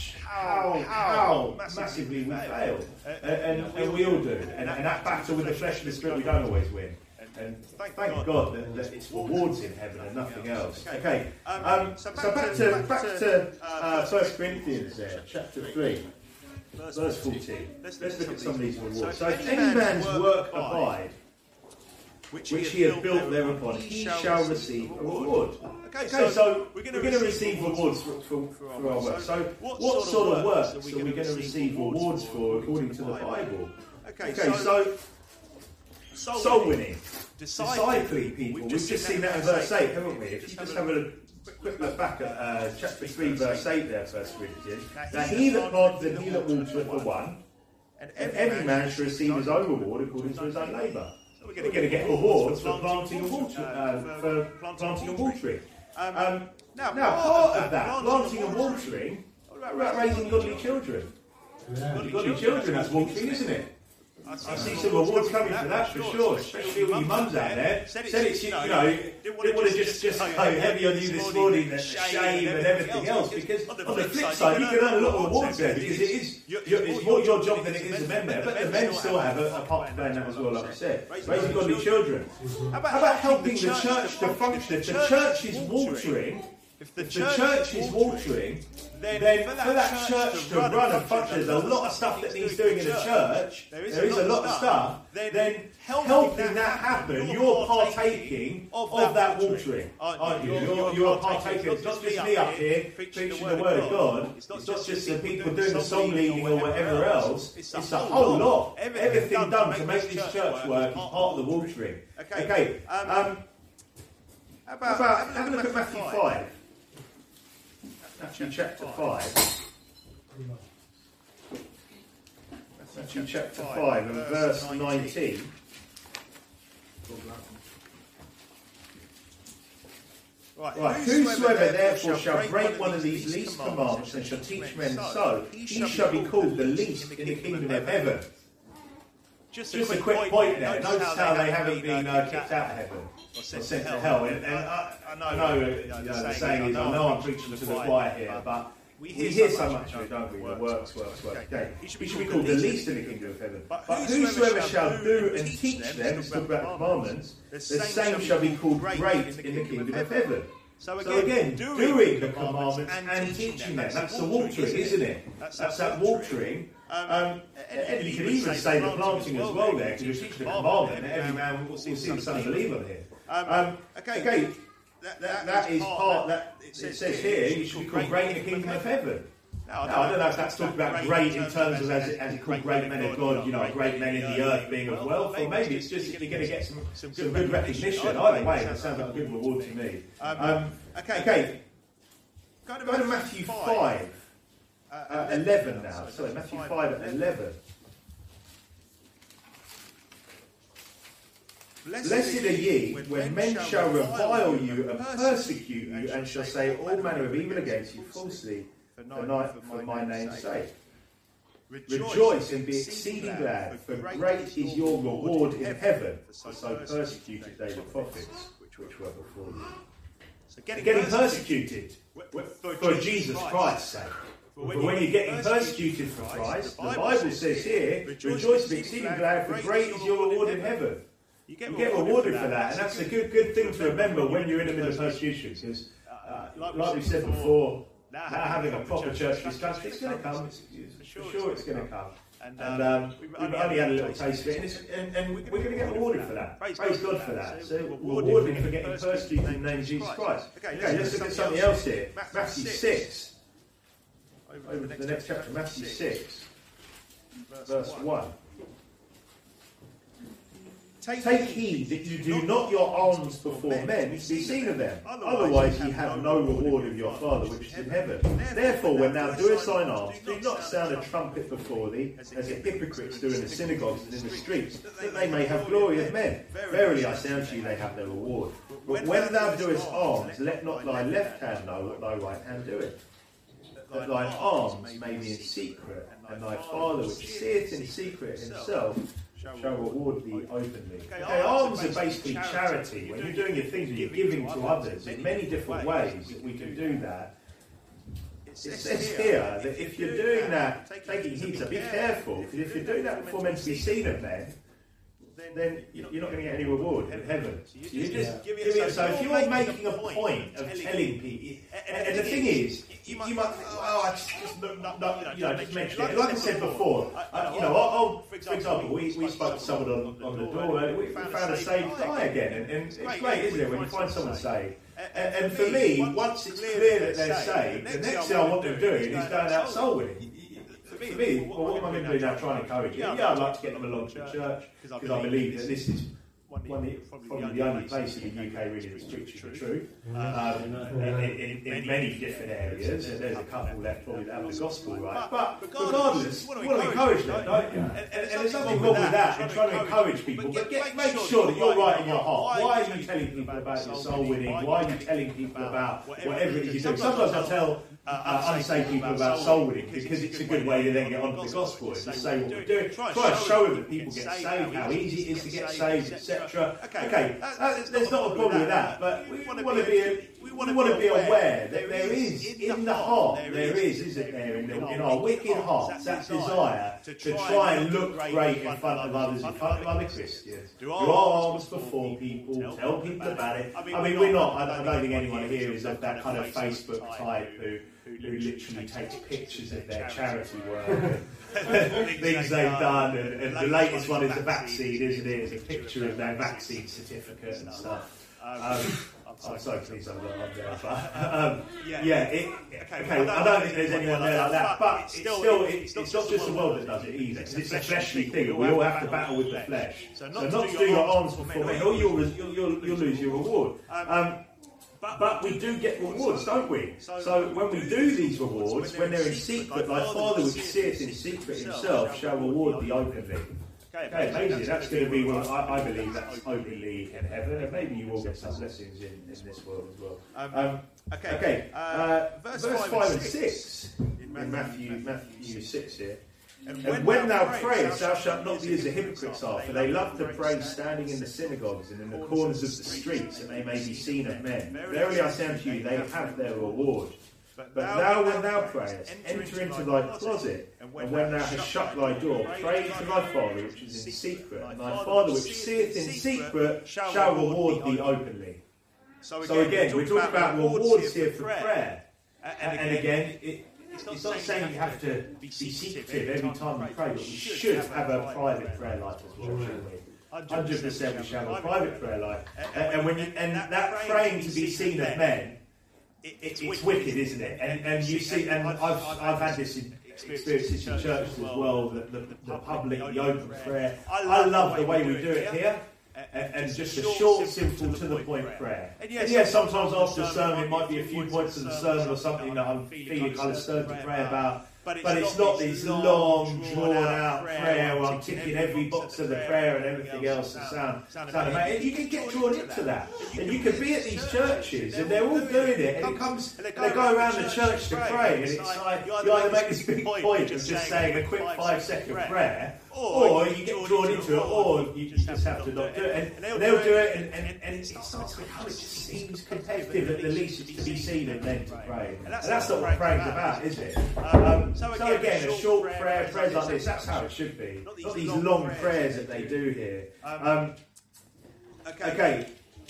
massively we fail, and we all do. And that battle with the flesh and the spirit, we don't always win. And thank God that it's rewards in heaven and nothing else. Okay, so back to 1 Corinthians there, chapter 3, verse 14. Let's look at some of these rewards. So if any man's work abide, which he has built thereupon, he shall receive a reward. Okay, so we're going to receive rewards for our work. So what sort of works are we going to receive rewards for according to the Bible? Okay, so soul winning, discipling people. We've just seen that in verse 8, haven't we? If you just have a quick look back at chapter 3, verse 8 there, 1 Corinthians. Now he that planteth and he that watereth are one, and every man shall receive his own reward according to his own labour. We're going to get rewards for planting and watering. Now, part of that, planting and watering, what about raising godly children? Godly children, that's watering, isn't it? I see some rewards coming for that for sure, especially with your mums out there. Said it's, didn't want to just go heavy on you this morning, the shame and everything else, because on the flip side, you can earn a lot of rewards there, because it's more your job than it is the men there, but the men still have a part to play in that as well, like I said. Raising godly children. How about helping the church to function? If the church is watering, then for that church to run and function, there's a lot of stuff that needs doing in the church. There is a lot of stuff. Then helping that happen, you're partaking of that watering, aren't you? You're partaking. It's not just me up here preaching the word of God. It's not just the people doing the song leading or whatever else. It's a whole lot. Everything done to make this church work is part of the watering. Okay. How about have a look at Matthew 5. Matthew chapter 5. Matthew chapter 5 and verse 19. Right. Whosoever therefore shall break one of these least commandments and shall teach men so, he shall be called the least in the kingdom of heaven. Just a quick point there. Notice how they haven't been kicked out of heaven or sent to hell. And I know the saying is, I know I'm preaching to the choir here, but we hear so much of it, don't we? The works. Okay. He should be called the least in the kingdom of heaven. But whosoever shall do and teach them, let's talk about the commandments, the same shall be called great in the kingdom of heaven. So again, doing the commandments and teaching them, that's the watering, isn't it? That's that watering. And you can even say the planting as well there, because you're teaching the commandment, and every man will see the Son believer here. Okay, that is part, that it says here, you should be called great in the kingdom of heaven. Now, I don't know if that's talking about great in terms of as it called great men of God, great men in the earth being of wealth, or maybe it's just you're going to get some good recognition. Either way, that sounds like a good reward to me. Okay, go to Matthew 5. 11 now. Sorry, Matthew 5 at 11. Blessed are ye when men shall revile you and persecute you and shall say all manner of evil against you falsely for my name's sake. Rejoice and be exceeding glad, for great is your reward in heaven, for so persecuted they the prophets which were before you. getting persecuted for Jesus Christ's sake. But when you're getting persecuted for Christ, the Bible says here, rejoice and be exceeding glad, for great is your reward in heaven. You get rewarded for that, and that's a good thing to remember when you're in the middle of persecution, because like we said before, now having a proper church in this country, it's going to come. For sure it's going to come. And we've only had a little taste of it, and we're going to get rewarded for that. Praise God for that. So rewarded for getting persecuted in the name of Jesus Christ. Okay, let's look at something else here. Matthew 6. Over to the next chapter, Matthew 6, verse 1. Take heed that you do not your alms before men to be seen of them. Otherwise ye have no reward of your Father which is in heaven. Therefore, when thou doest thine alms, do not sound a trumpet before thee, as the hypocrites do in the synagogues and in the streets, that they may have glory of men. Verily I say unto you, they have their reward. But when thou doest alms, let not thy left hand know what thy right hand doeth. That thine alms may be in secret, and thy Father which seeth in secret himself shall reward thee openly. Okay, alms are basically charity. When you're doing your things and you're giving to others, there's many different ways that we can do that. It says here that if you're doing that, taking heed to be careful, because if you're doing that before men to be seen of men, then you're not going to get any reward in heaven. So you just give it. So if you're making a point of telling people, and the thing is, you might, just mention it. Like I said before, for example, we spoke to someone on the door, we found a saved guy again, and it's great, isn't it, when you find someone saved? And for me, once it's clear that they're saved, the next thing I want them doing is going out soul winning. For me, what am I going to do now? Try and encourage them? Yeah, I'd like to get them along to the church, because I believe that this is probably the only place in the UK really that's preaching the truth. In many different areas, and there's a couple left probably that have the gospel right. But regardless, you want to encourage them, don't you? And there's nothing wrong with that, and trying to encourage people. But make sure that you're right in your heart. Why are you telling people about your soul winning? Why are you telling people about whatever it is you do? Sometimes I tell unsaved people about soul winning because it's a good way to then get onto the gospel and just say what we're doing. Try to show them that people get saved, how easy it is to get saved, etc. Okay, there's not a problem with that, but we want to be aware that there is in the heart, isn't there, in our wicked hearts, that desire to try and look great in front of others, in front of other Christians. Do our alms before people, tell people about it. I mean, we're not. I don't think anyone here is of that kind of Facebook type who literally takes pictures of their charity work and things they've done, and the latest one is the vaccine, isn't it? It's a picture of their vaccine certificate and stuff. I'm so pleased I'm not up there, but I don't think there's anyone there like that, but it's not just the world that does it either. It's a fleshly thing. We all have to battle with the flesh. So not to do your alms before men, or you'll lose your reward. But we do get rewards, don't we? So when we do these rewards, when they're in secret, thy Father which sitteth in secret himself shall reward thee openly. Okay, amazing. That's going to be what I believe that's openly in heaven, and maybe you will get some blessings in this world as well. Verse 5 and 6 in Matthew 6 here. And when thou prayest, thou shalt not be as the hypocrites are, for they love to pray standing in the synagogues and in the corners of the streets, that they may be seen of men. Verily I say unto you, they have their reward. But thou, when thou prayest, enter into thy closet, and when thou hast shut thy door, pray to thy Father which is in secret, and thy Father which seeth in secret shall reward thee openly. So again, we're talking about rewards here for prayer. And again, it's not saying you have to be secretive every time you pray, but we should have a private prayer life as well, shouldn't we? 100% we should have a private prayer life. And that praying to be seen of men, it's wicked, isn't it? And you see, and I've had this experiences in churches as well, the public, the open prayer. I love the way we do it here. And just a short, simple, to the point prayer. And yes, sometimes after a sermon it might be a few points of the sermon or something that I'm feeling kind of stirred to pray about. But it's not this long, drawn-out prayer where I'm ticking every box of the prayer and everything else and sound amazing. And you can get drawn into that. And you can be at these churches and they're all doing it. And they go around the church to pray. And it's like, you either make this big point of just saying a quick 5-second prayer, or you get drawn into it, or you just have to not do it. And they'll do it, and it starts to become, it just seems competitive at the least. It's to be seen and then to pray. And that's not what praying's about, is it? So again, a short prayer, prayers like this, that's how it should be. Not these long prayers that they do here. Okay,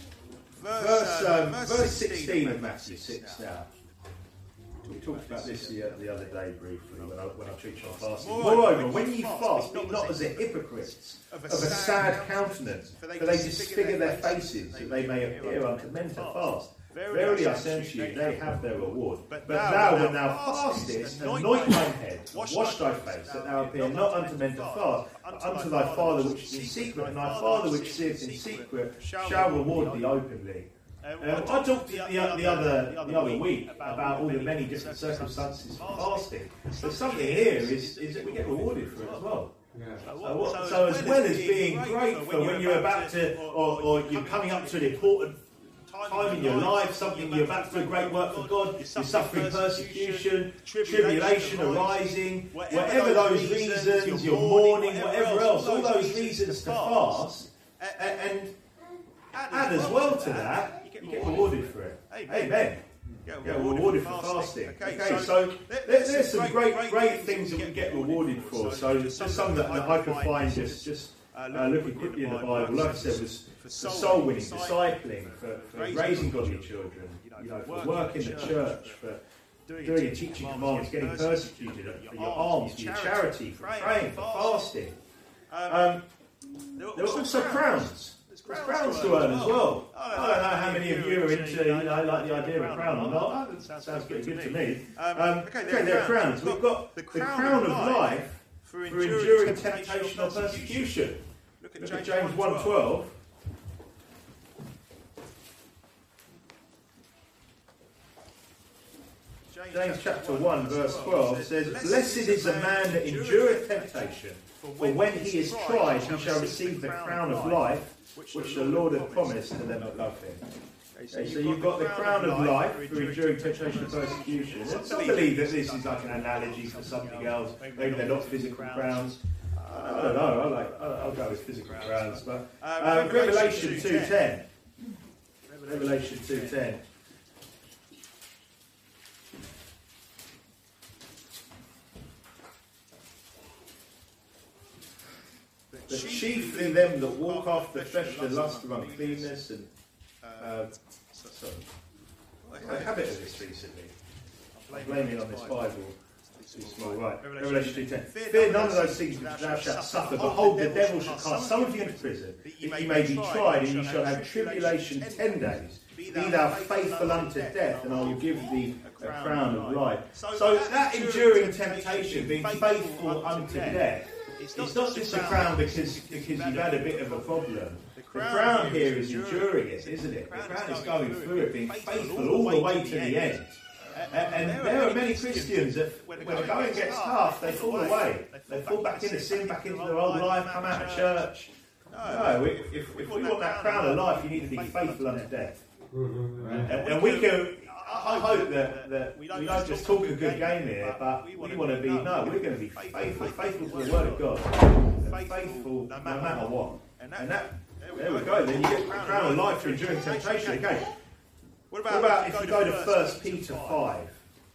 verse 16 of Matthew 6 now. We talked about this the other day briefly when I preached on fasting. Moreover, when ye fast, be not as the hypocrites of a sad countenance, for they disfigure their faces, that they may appear unto men to fast. Verily I say unto you, they have their reward. But thou, when thou fastest, anoint thine head, wash thy face, that thou appear not unto men to fast, but unto thy Father which is in secret, and thy Father which sitteth in secret shall reward thee openly. I talked the other week about all the many different circumstances for fasting. But something here is that we get rewarded for it as well. Yeah. So as well as being grateful when you're about to, or you're coming up to an important time in your life, something you're about to do great work for God, you're suffering persecution, tribulation arising, whatever those reasons, you're mourning, whatever else, all those reasons to fast, and add as well to that, you get rewarded for it. Amen. Get rewarded for fasting. Okay, so there's some great things that we get rewarded for. So just some that I could find just looking quickly in the Bible. Like I said, was for soul winning, discipling, for raising godly children, for work in the church, for doing and teaching commandments, getting persecuted, for your alms, for your charity, for praying, for fasting. There were also crowns. There's crowns to earn as well. I don't know how many of you are into, like the idea of a crown or not. That sounds pretty good to me. Okay, there are crowns. We've got the crown of life for enduring temptation or persecution. Look at James 1:12. James chapter 1 verse 12 says, Blessed is the man that endureth temptation, for when he is tried he shall receive the crown of life, which the Lord hath promised to them that love him. Okay, so you've got the crown of life for enduring temptation and persecution. And some believe that this is like an analogy for something else. Maybe they're not physical crowns. I don't know. I'll go with physical crowns. But Revelation 2:10. Revelation 2:10. But chiefly them that walk after the flesh, the lust of uncleanness, and I habit of this recently. I'm blaming on this Bible. It's too small, right? Revelation 2:10. Fear none of those things which thou shalt suffer. Behold, the devil shall cast some of you into prison, that ye may be tried, and ye shall have tribulation 10 days. Be thou faithful unto death, and I will give thee a crown of life. So that enduring temptation, being faithful unto death, it's not just a crown because you've had a bit of a problem. The crown here is enduring it, isn't it? The crown is going through it, being faithful all the way to the end. And there are many Christians that, when the going gets tough, they fall away. They fall back into sin, back into their old life, come out of church. No, if we want that crown of life, you need to be faithful unto death. And we can... I hope that we don't just talk a good game here, but we want to be, we're going to be faithful to the Word of God. Faithful no matter what. And that, there we go, then you get the crown of life for enduring temptation. Okay. What about if you go to 1 Peter 5?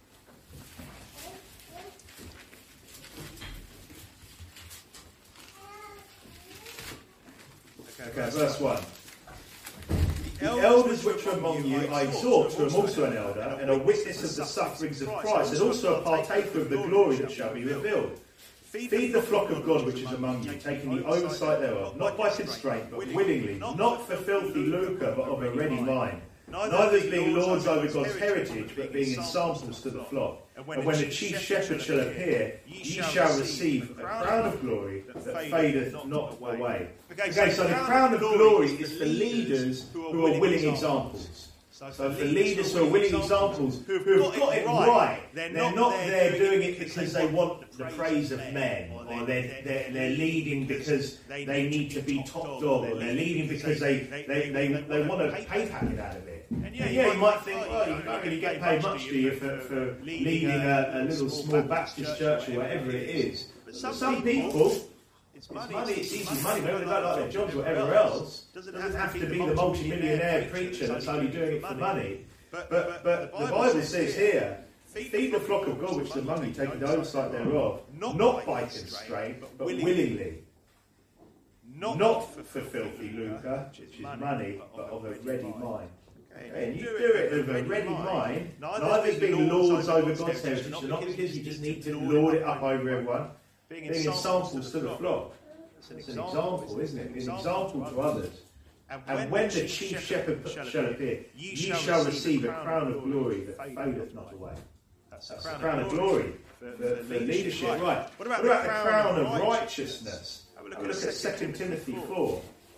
Okay, verse 1. The elders which are among you I exhort, who am also an elder, and a witness of the sufferings of Christ, and also a partaker of the glory that shall be revealed. Feed the flock of God which is among you, taking the oversight thereof, not by constraint, but willingly, not for filthy lucre, but of a ready mind. Neither as being lords over God's heritage, but being ensamples to the flock. And when the chief shepherd shall appear, ye shall receive a crown of glory that fadeth not away. Okay, so the crown of glory is for leaders who are willing examples. So for leaders who are willing examples, who have got it right, they're not there doing it because they want the praise of men, or they're leading because they need to be top dog, or they're leading because they want a pay packet out of it. And you might think, well, you don't really get paid much, do you, for leading a little small Baptist church or whatever it is. But some people, It's money, it's easy money. Maybe they don't like their jobs or whatever else. It doesn't have to be the multi-millionaire preacher that's only doing it for money. But the Bible says here, feed the flock of God which is among you, taking the oversight thereof, not by constraint, but willingly. Not for filthy lucre, which is money, but of a ready mind. Okay, and you do it with a ready mind, neither being lords over God's heritage, not because you just need to lord it up over everyone, being examples to the flock. It's an example, isn't it? An example to others. And when the chief shepherd shall appear, ye shall receive a crown of glory that fadeth not away. That's the crown of glory for leadership. Right. What about the crown of righteousness? Have a look at 2 Timothy 4.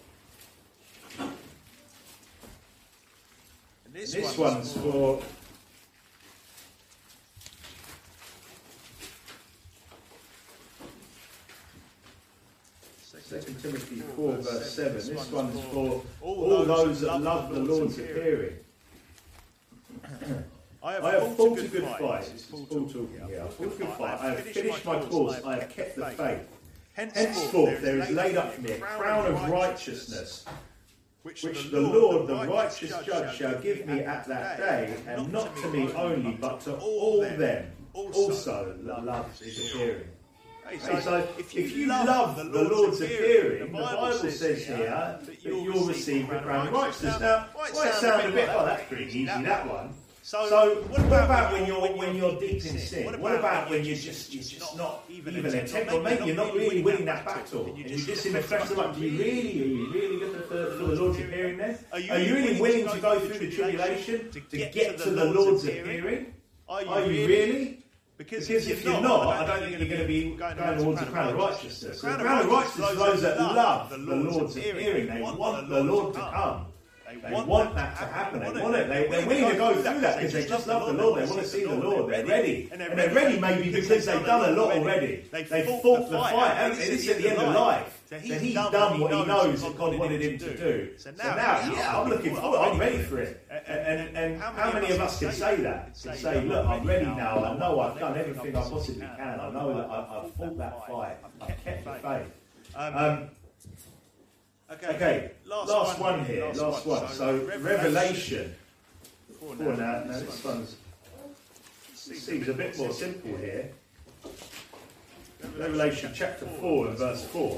And this one's for... Second Timothy 4 verse 7. This one's for all those that love the Lord's appearing. I have fought a good fight. This is Paul talking here. I have fought a good fight. I have finished my course. I have kept the faith. Henceforth there is laid up for me a crown of righteousness, which the Lord, the righteous judge, shall give me at that day, and not to me only, but to all them also that love his appearing. So if you love the Lord's appearing, the Bible says here that you'll receive the crown of righteousness. Now, it might sound a bit, oh, that's pretty easy, that one. So what about when you're deep in sin? What about when you're just not even attempt, or maybe you're not really winning that battle, and you're just in the flesh of life? Are you really looking for the Lord's appearing there? Are you really willing to go through the tribulation to get to the Lord's appearing? Are you really? Because if you're not, I don't think you're going to be going towards the crown of righteousness. The crown of righteousness is those that love the Lord's appearing. They want the Lord to come. They want that to happen. They want it. They're willing to go through that because they just love the Lord. They want to see the Lord. They're ready. And they're ready maybe because they've done a lot already. They've fought the fight, haven't they? This is at the end of life. So he's done what he knows that God wanted him to do. So now, yeah, I'm looking forward. I'm ready for it. And how many of us can say that? Can say, look, I'm ready now. I know I've done everything I possibly can. I know that I've fought that fight. I've kept the faith. Okay, last one here. Last one. So Revelation 4 now. Now this one seems a bit more simple here. Revelation chapter 4 and verse 4.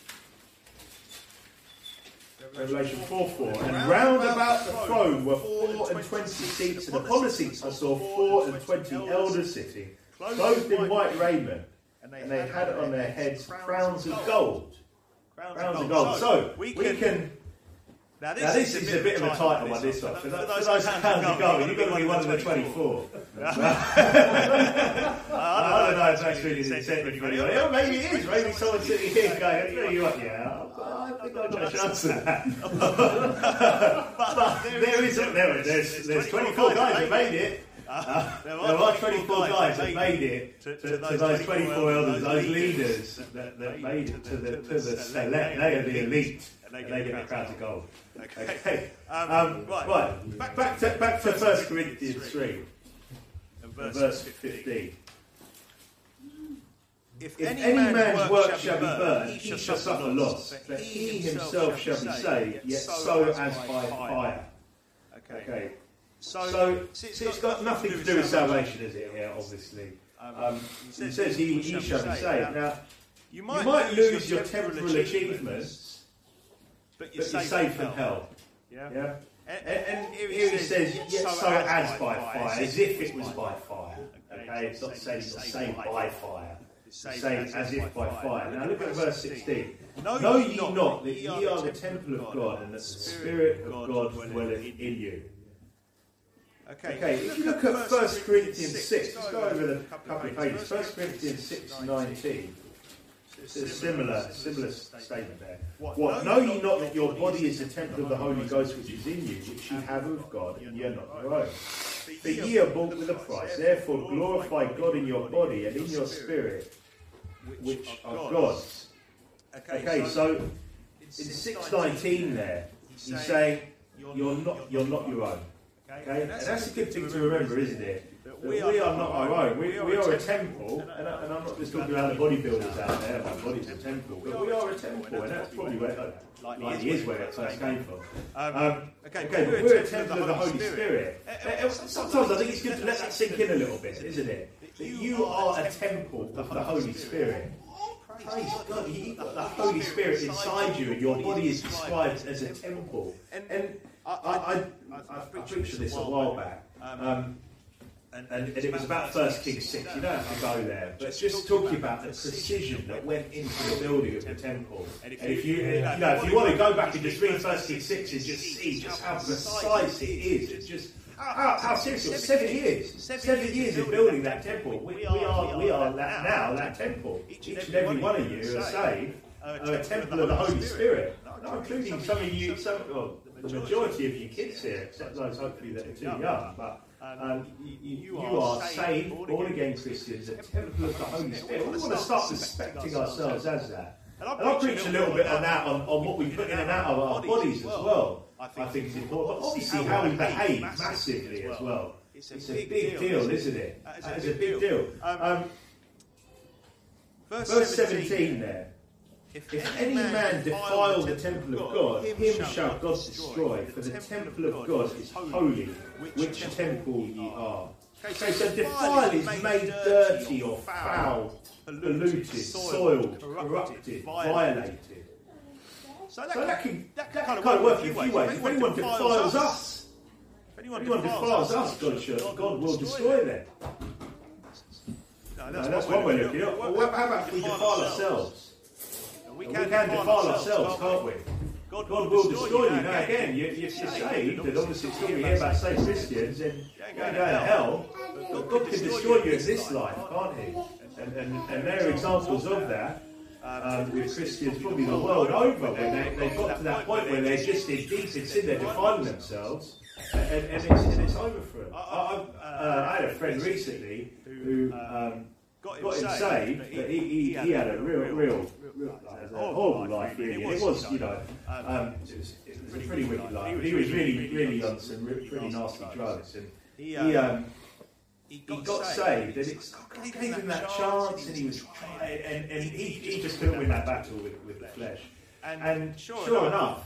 Revelation 4:4. And round about the throne were 24 seats, and upon the seats I saw 24 elders sitting, clothed in white raiment, and they had on their heads crowns of gold. Crowns of gold. So we can. Now this is a bit of a tighter one. This one for those crowns of gold, you've got to be one of the 24. I don't know if that's really the incentive for anybody. Oh, maybe it is. Maybe someone sitting here going, "I tell you what, yeah, I think I've got a chance of that." But there's 24 guys that made it. There are 24 guys that made it to those 24 elders, those leaders that made it to the select. They are the elite, and they get the crowns of gold. Okay. Right. Back to 1 Corinthians 3, and verse 15. If any man's work shall be burned, he shall suffer loss, but he himself shall be saved, yet so as by fire. Okay. So it's got nothing to do with salvation, is it, here, obviously? It says he shall be saved. Now, you might lose your temporal achievements, but you're saved from hell. Yeah? And here he says, yet so as by fire, as if it was by fire. Okay, it's not saying it's saved by fire. It's saved as if by fire. Now look at verse 16. Know ye not that ye are the temple of God, and that the Spirit of God dwelleth in you. Okay, if you look at 1 Corinthians 6, let's go over the couple of pages. 1 Corinthians 6:19. It's a similar statement there. What? Know ye not that your body is the temple of the Holy Ghost which is in you, which ye have of God, and ye are not your own? For ye are bought with a price. Therefore glorify God in your body and in your spirit, which are God's. Okay, so in 6:19 there, he's saying you're not your own. Okay, and that's a good thing to remember, isn't it? we are not our own. We are a temple, and I'm not just talking about the bodybuilders out there, my body's a temple, but we are a temple, and that's probably where, like is where it first came from. Okay, but we're a temple of the Holy Spirit. Sometimes I think it's good to let that sink in a little bit, isn't it? That you are a temple of the Holy Spirit. Praise God, you've got the Holy Spirit inside you, and your body is described as a temple. And I preached this a while back. And it was about 1 Kings 6. You don't have to go there, but it's just talking about the precision that went into the building of the temple. And if you want to go back and just read 1 Kings 6 and just see just how precise it is, it's just how serious it was. 7 years. 7 years of building that temple. We are that temple. Each and every one of you are saved, are a temple of the Holy Spirit. Not including some of you, the majority of you kids here, except those hopefully that are too young, but you are saved, born-again Christians, a temple of the Holy Spirit. We want to start respecting ourselves as that. And I'll preach a little bit on that, on what we put in and out of our bodies as well. I think it's important. But obviously how we behave massively as well. It's a big deal, isn't it? It's a big deal. Verse 17 there. If any man defile the temple of God, him shall God destroy, for the temple of God is holy, which temple ye are. Okay, so defile is made dirty or foul, polluted, soiled, corrupted, violated. So that can kind of work in a few ways. If anyone defiles us, God will destroy them. No, that's one way of looking at it. How about if we defile ourselves? We can defile ourselves, can't we? God will destroy you. Now again, you're saved, and obviously it's going to be here about saved Christians, and you're going to hell. But God can destroy you in this life, can't He? And there are examples of that with Christians probably the world over, when they got to that point where they're just in deep in sin, they're defiling themselves, and it's over for them. I had a friend recently who got him saved, but he had a real horrible life, really. And it was, it was a pretty wicked life. But he was really on some pretty nasty drugs, and he got saved, and God gave him that chance, and he was trying, and he just couldn't win that battle with the flesh. And sure enough,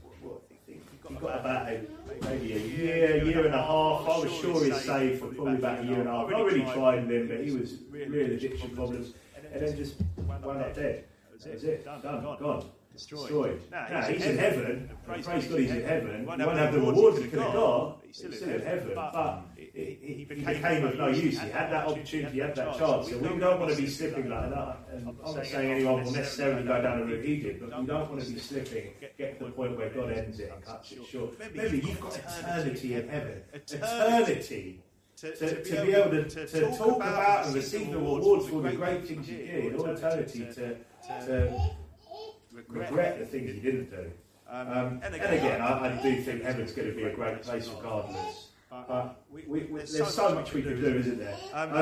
he got about maybe a year and a half. I was sure he was saved for probably about a year and a half. Not really tried him, but he was really addiction problems, and then just wound up dead. That was it. Done. Gone. Destroyed. Now, he's in heaven. Praise God, he's in heaven. He won't have the rewards he could have got. He's still in heaven. But he became of no use. He had that opportunity, he had that chance. So we don't want to be slipping like that. And I'm not saying anyone will necessarily go down the route he did, but we don't want to be slipping, get to the point where God ends it and cuts it short. Maybe you've got eternity in heaven. Eternity. To be able to talk about and receive the rewards for the great things you did in all eternity, to regret the things you didn't do. And again, I do think heaven's going to be a great place regardless. But there's so much we can do, isn't there?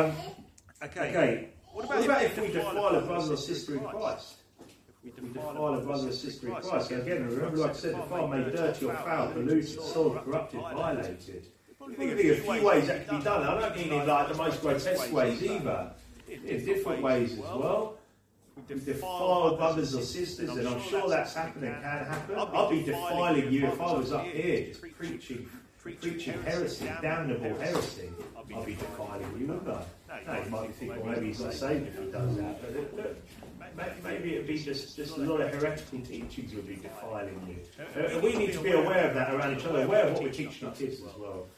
Okay, what about if we defile a brother or sister in Christ? If we defile a brother or sister in Christ. So again, remember, like I said, defile made dirty or foul, polluted, soiled, corrupted, violated. Probably a few ways that can be done. I don't mean in like the most grotesque ways either. In different ways as well. We defile brothers or sisters, and I'm sure that's happened and can happen. I'd be defiling you if I was up here just preaching heresy, damnable heresy. I'd be defiling you, wouldn't I? No, you might think, well, maybe he's not saved if he does that. But look, maybe it'd be just a lot of heretical teachings would be defiling you. And we need to be aware of that around each other, aware of what we're teaching our kids as well.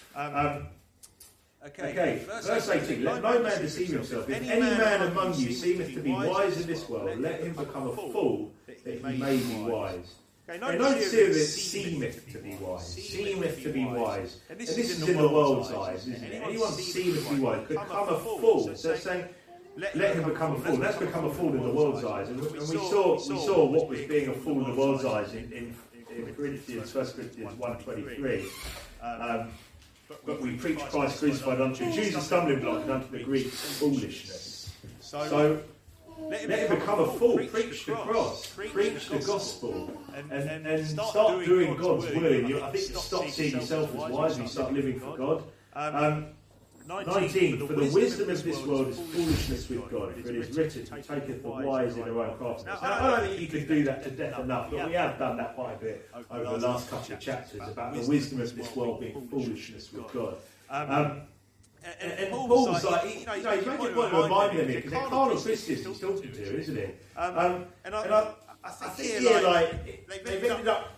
Okay, verse 18. Let no man deceive himself. If any man among you seemeth to be wise in this world, let him become a fool, that he may be wise. Okay, notice here that seemeth to be wise. Seemeth to be wise. And this is in the world's eyes, isn't it? Anyone seemeth to be wise, become a fool. So it's saying, let him become a fool. Let's become a fool in the world's eyes. And we saw what was being a fool in the world's eyes in Corinthians, 1 Corinthians 1:23. But we preach Christ crucified unto the Jews a stumbling block, and unto the Greeks foolishness. So let him become a fool. Preach the cross. Preach the gospel. And start doing God's will. I think you stop seeing yourself as wise and you start living for God. 19, for the wisdom of this world is foolishness with God, for it is written, He taketh the wise in their own craftiness. Now, I don't think you can do that to death enough, but we have done that quite a bit over the last couple of chapters about the wisdom of this world being foolishness with God. And Paul's like, he's making a point of reminding them here, because they're carnal Christians he's talking to, isn't he? And I think here, like, they've ended up...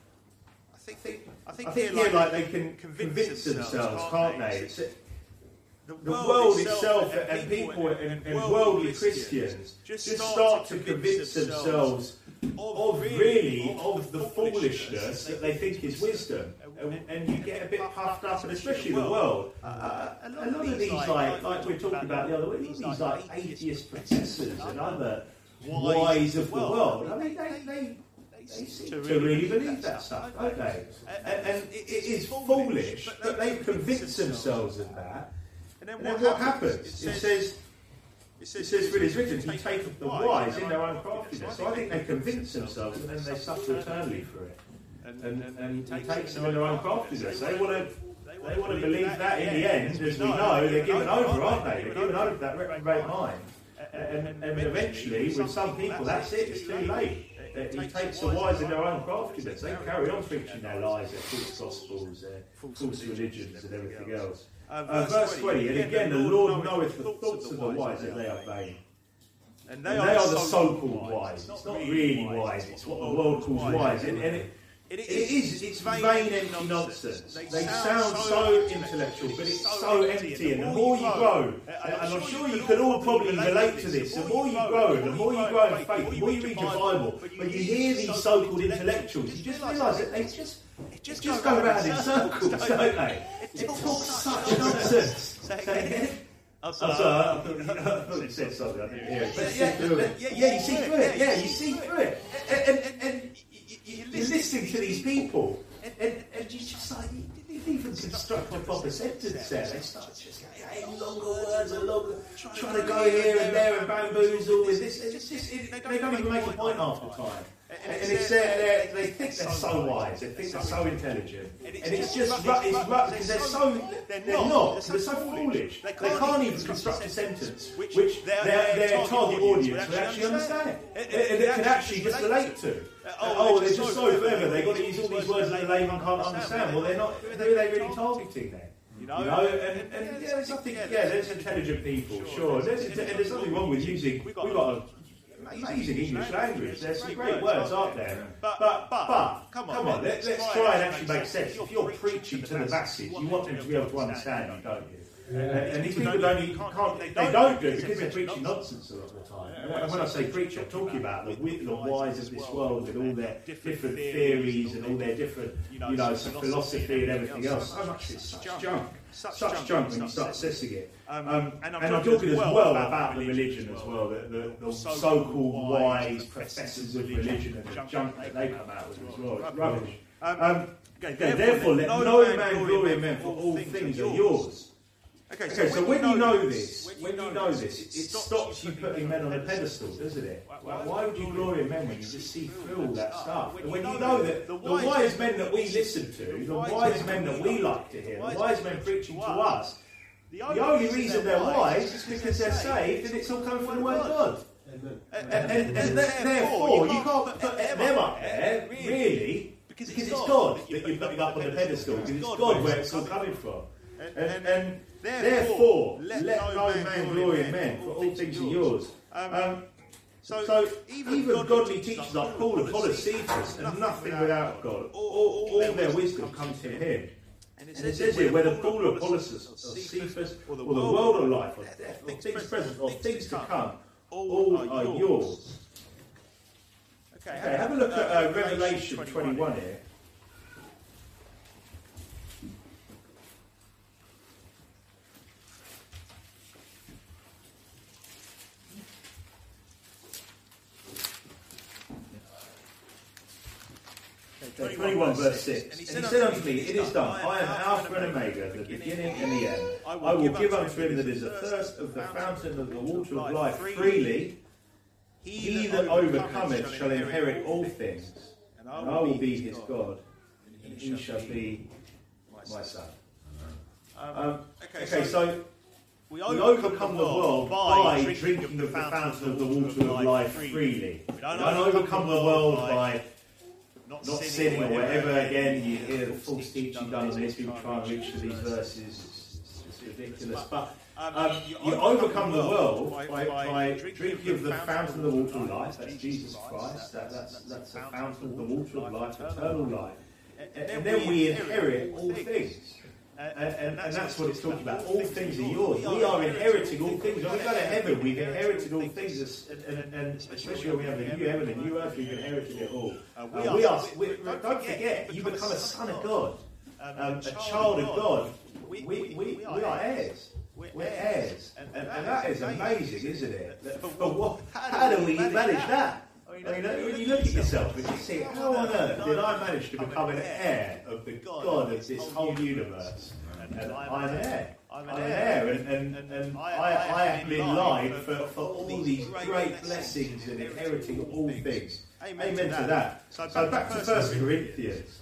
I think here, like, they can convince themselves, can't they? The world itself and people and worldly Christians just start to convince themselves of the foolishness that they think is wisdom. And you get a bit puffed up, and especially the world. A lot of these, like we were talking about the other week, these like atheist professors and other wise of the world, I mean, they seem to really believe that stuff, don't they? And it is foolish that they've convinced themselves of that. And then what happens? It says, for it is written, He taketh the wise in their own craftiness. So I think they convince themselves, and then they suffer eternally for it. And He takes them in their own craftiness. They want to believe that in the end, as we know, they're given over, aren't they? They're given over to that reprobate mind. And eventually, with some people, that's it, it's too late. He takes the wise in their own craftiness. They carry on preaching their lies, their false gospels, their false religions and everything else. Verse 20, and again, the Lord knoweth the thoughts of the wise, that they are vain. And they are the so-called wise. It's not really wise, it's what the world calls wise. And it's vain, empty nonsense. They sound so intellectual, but it's so empty. And the more you grow, and I'm sure you can all probably relate to this, the more you grow in faith, the more you read your Bible, when you hear these so-called intellectuals, you just realise that they just go around in circles, don't they? It talks such nonsense. I thought it said something, I didn't hear it. But you see through it. Yeah, you see through it. And you're listening to these people, and you just like, you didn't even construct a proper sentence there. They start just going, longer words and longer, trying to go here and there and bamboozle with this. They don't even make a point half the time. And it's they think they're so wise, they think they're so intelligent, and it's just because they're not, they're so foolish. They can't even construct a sentence which their target audience will actually understand, and they can actually just relate to. They're just so clever, they've got to use all these words that the layman can't understand. Well, they're not. Who are they really targeting then? You know, and there's nothing. Yeah, there's intelligent people, sure. There's nothing wrong with using. We've got using English language. There's some great words, aren't there? But come on, let's try and actually make sense. If you're preaching to the masses, you want them to be able to understand you, don't you? And these people don't do it because they're preaching nonsense a lot of the time. And when I say preach, I'm talking about the wise of this world with all their different theories and all their different, philosophy and everything else. So much of it's such junk when you start assessing it. And I'm talking as well about the religion as well, the so-called wise professors of religion and the junk that they come out with as well. It's rubbish. Therefore, let no man glory in men, for all things are yours. Okay, so when you know this, it stops you putting men on a pedestal, doesn't it? Why would you glory in men when you just see through all that stuff? And when you know that the wise men that we listen to, the wise men that we like to hear, the wise men preaching to us, the only reason they're wise is because they're saved and it's all coming from the Word of God. And therefore, you can't put them up there, really, because it's God that you put up on the pedestal, because it's God where it's all coming from. And therefore, let no man glory in men, for all things are yours. So even godly teachers like Paul and Apollos, Cephas, and nothing without God. All their wisdom comes from Him. And it says here, whether Paul or Apollos or Cephas or the world or life or death or things present or things to come, all are yours. Okay, have a look at Revelation 21 here. Okay, 21 verse 6. And he said unto me, it is done. I am Alpha and Omega, the beginning and the end. I will give unto him that is athirst of the fountain of the water of life freely. He that overcometh shall inherit all things, and I will be his God, and he shall be my son. Okay, so we overcome the world by drinking of the fountain of the water of life freely. We don't overcome the world by not sinning or whatever. Again, you hear the false teaching done on this, people trying to reach to these verses. It's ridiculous. But you overcome the world by drinking of the fountain of the water of life. That's Jesus Christ. That's the fountain of the water of life, eternal life. And then we inherit all things. And that's what it's talking about. All things are yours. We are inheriting all things. When we go to heaven, we've inherited all things. And especially when we have a new heaven and new earth, we've inherited it all. Don't forget, you become a son of God, a child of God. We are heirs. We're heirs. And that is amazing, isn't it? But how do we manage that? When you look at yourself and you see, how on earth did I manage to become an heir of the God of this whole universe? And I'm an heir. I'm an heir, and I have been lied for all these great blessings and inheriting all things. Amen to that. So back to 1 Corinthians,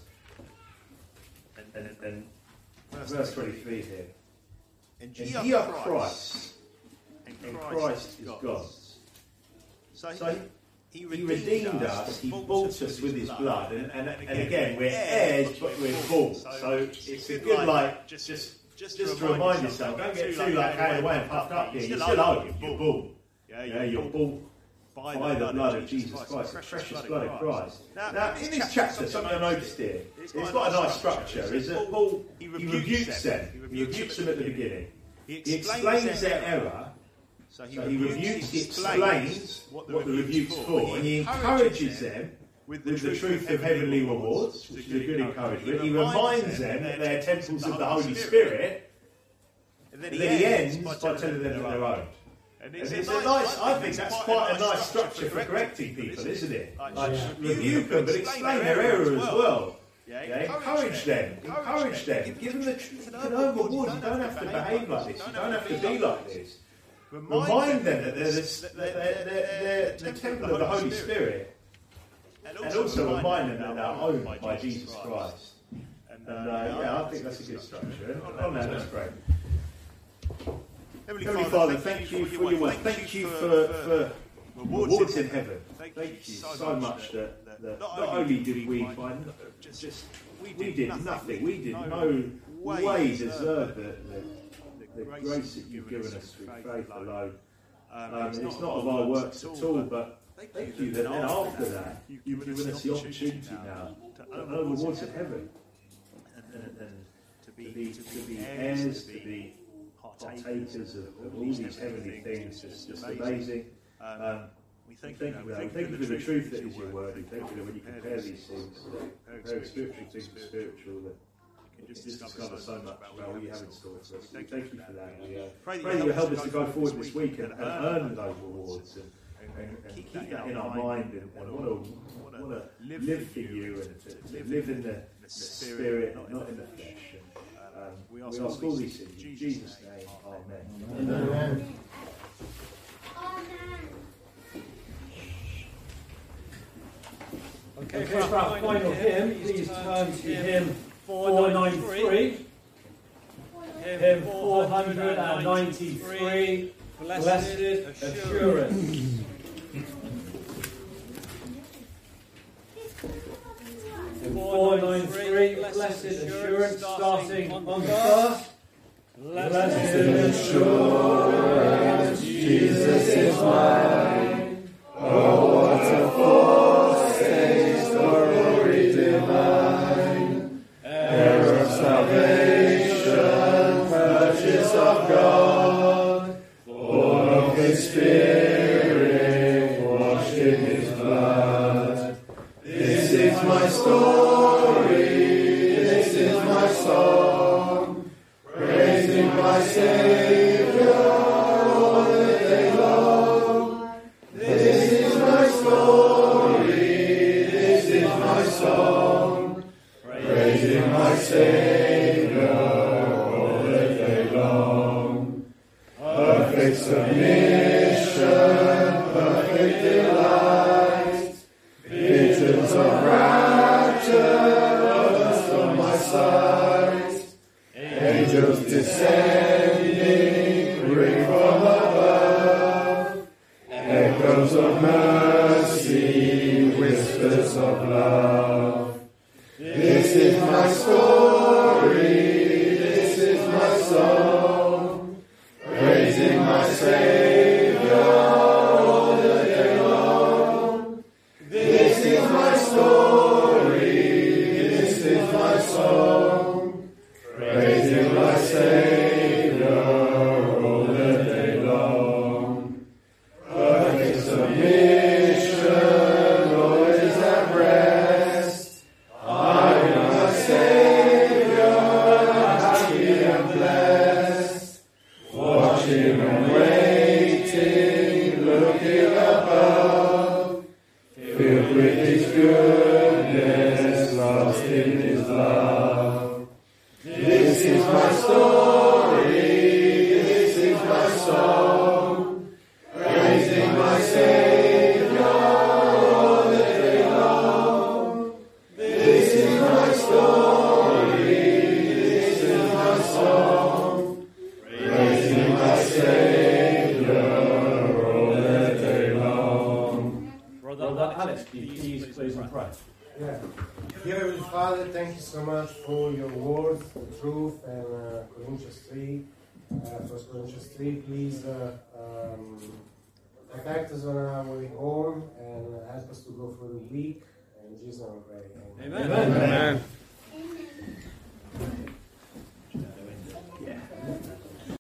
and verse 23 here. And ye are Christ, and Christ is God's. So He redeemed us, He bought us with His blood, and again, we're heirs, but we're bought. So it's a good, just to remind yourself, don't get too carried away and puffed up here. You're still old, you're bought. You're bought by the blood of Jesus Christ, the precious blood of Christ. Now, in this chapter, something I noticed here, it's got a nice structure, is that Paul, he rebukes them. He rebukes them at the beginning. He explains their error. So he explains what the rebuke's for, and he encourages them with the truth of heavenly rewards, which is a good encouragement. He reminds them that they're temples of the Holy Spirit, and then he ends by telling them that they're owned. And it's a nice, I think that's quite a nice structure for correcting people, isn't it? Like, rebuke them, but explain their error as well. Encourage them, give them the truth and earn reward. You don't have to behave like this, you don't have to be like this. Remind them that they're the temple of the Holy Spirit, and also remind them that they're owned by Jesus Christ. And I think that's a good structure. That's great. Heavenly Father, thank you for your word. Thank you for rewards in heaven. Thank you so much that not only did we find, we did nothing. We did no way deserve the grace that you've given us through faith alone. It's not of our works at all, but thank you that then after that, you've given us the opportunity now to earn the rewards of heaven. And to be heirs, to be partakers of all these heavenly things. It's just amazing. We thank you for the truth that is your word. We thank you that when you compare these things, compare spiritual things with spiritual, that you can just discover so much about what you have in store for us. We thank you for that. We pray that you'll help us to go forward this week and earn those rewards and keep that in our mind and want to live for you and to live in the spirit, not in the flesh. We ask all these things in Jesus' name. Amen. Amen. Okay, for our final hymn, please turn to hymn 493. Hymn 493, Blessed Assurance. Hymn 493, Blessed Assurance, starting on the first. Blessed Assurance, Jesus is mine. Oh, what a foretaste of glory divine, heir of salvation, purchase of God, born of His Spirit, washed in His blood. This is my story, this is my song, praising my Savior all the day long. This is my story, this is my song, praising my Savior all the day long. Perfect submission, perfect delight, visions of rapture burst on my sight, angels descend. sisters of love. This is my story, this is my song, praising my Savior all the day long. This is my story, this is my song, praising my Savior all the day long. Perfect submission, always at rest. I am my Savior, happy and blessed. Watching and waiting, looking above, filled with His goodness, lost in His love. This is my story, this is my song, praising my Savior all the day long. This is my story, this is my song, praising my Savior all the day long. Brother Alex, please close and pray. Yeah. Dear Heavenly Father, thank you so much for your word, the truth, and Corinthians 3, 1 Corinthians 3. Please protect us on our way home and help us to go through the week. And in Jesus' name I pray. Amen. Amen.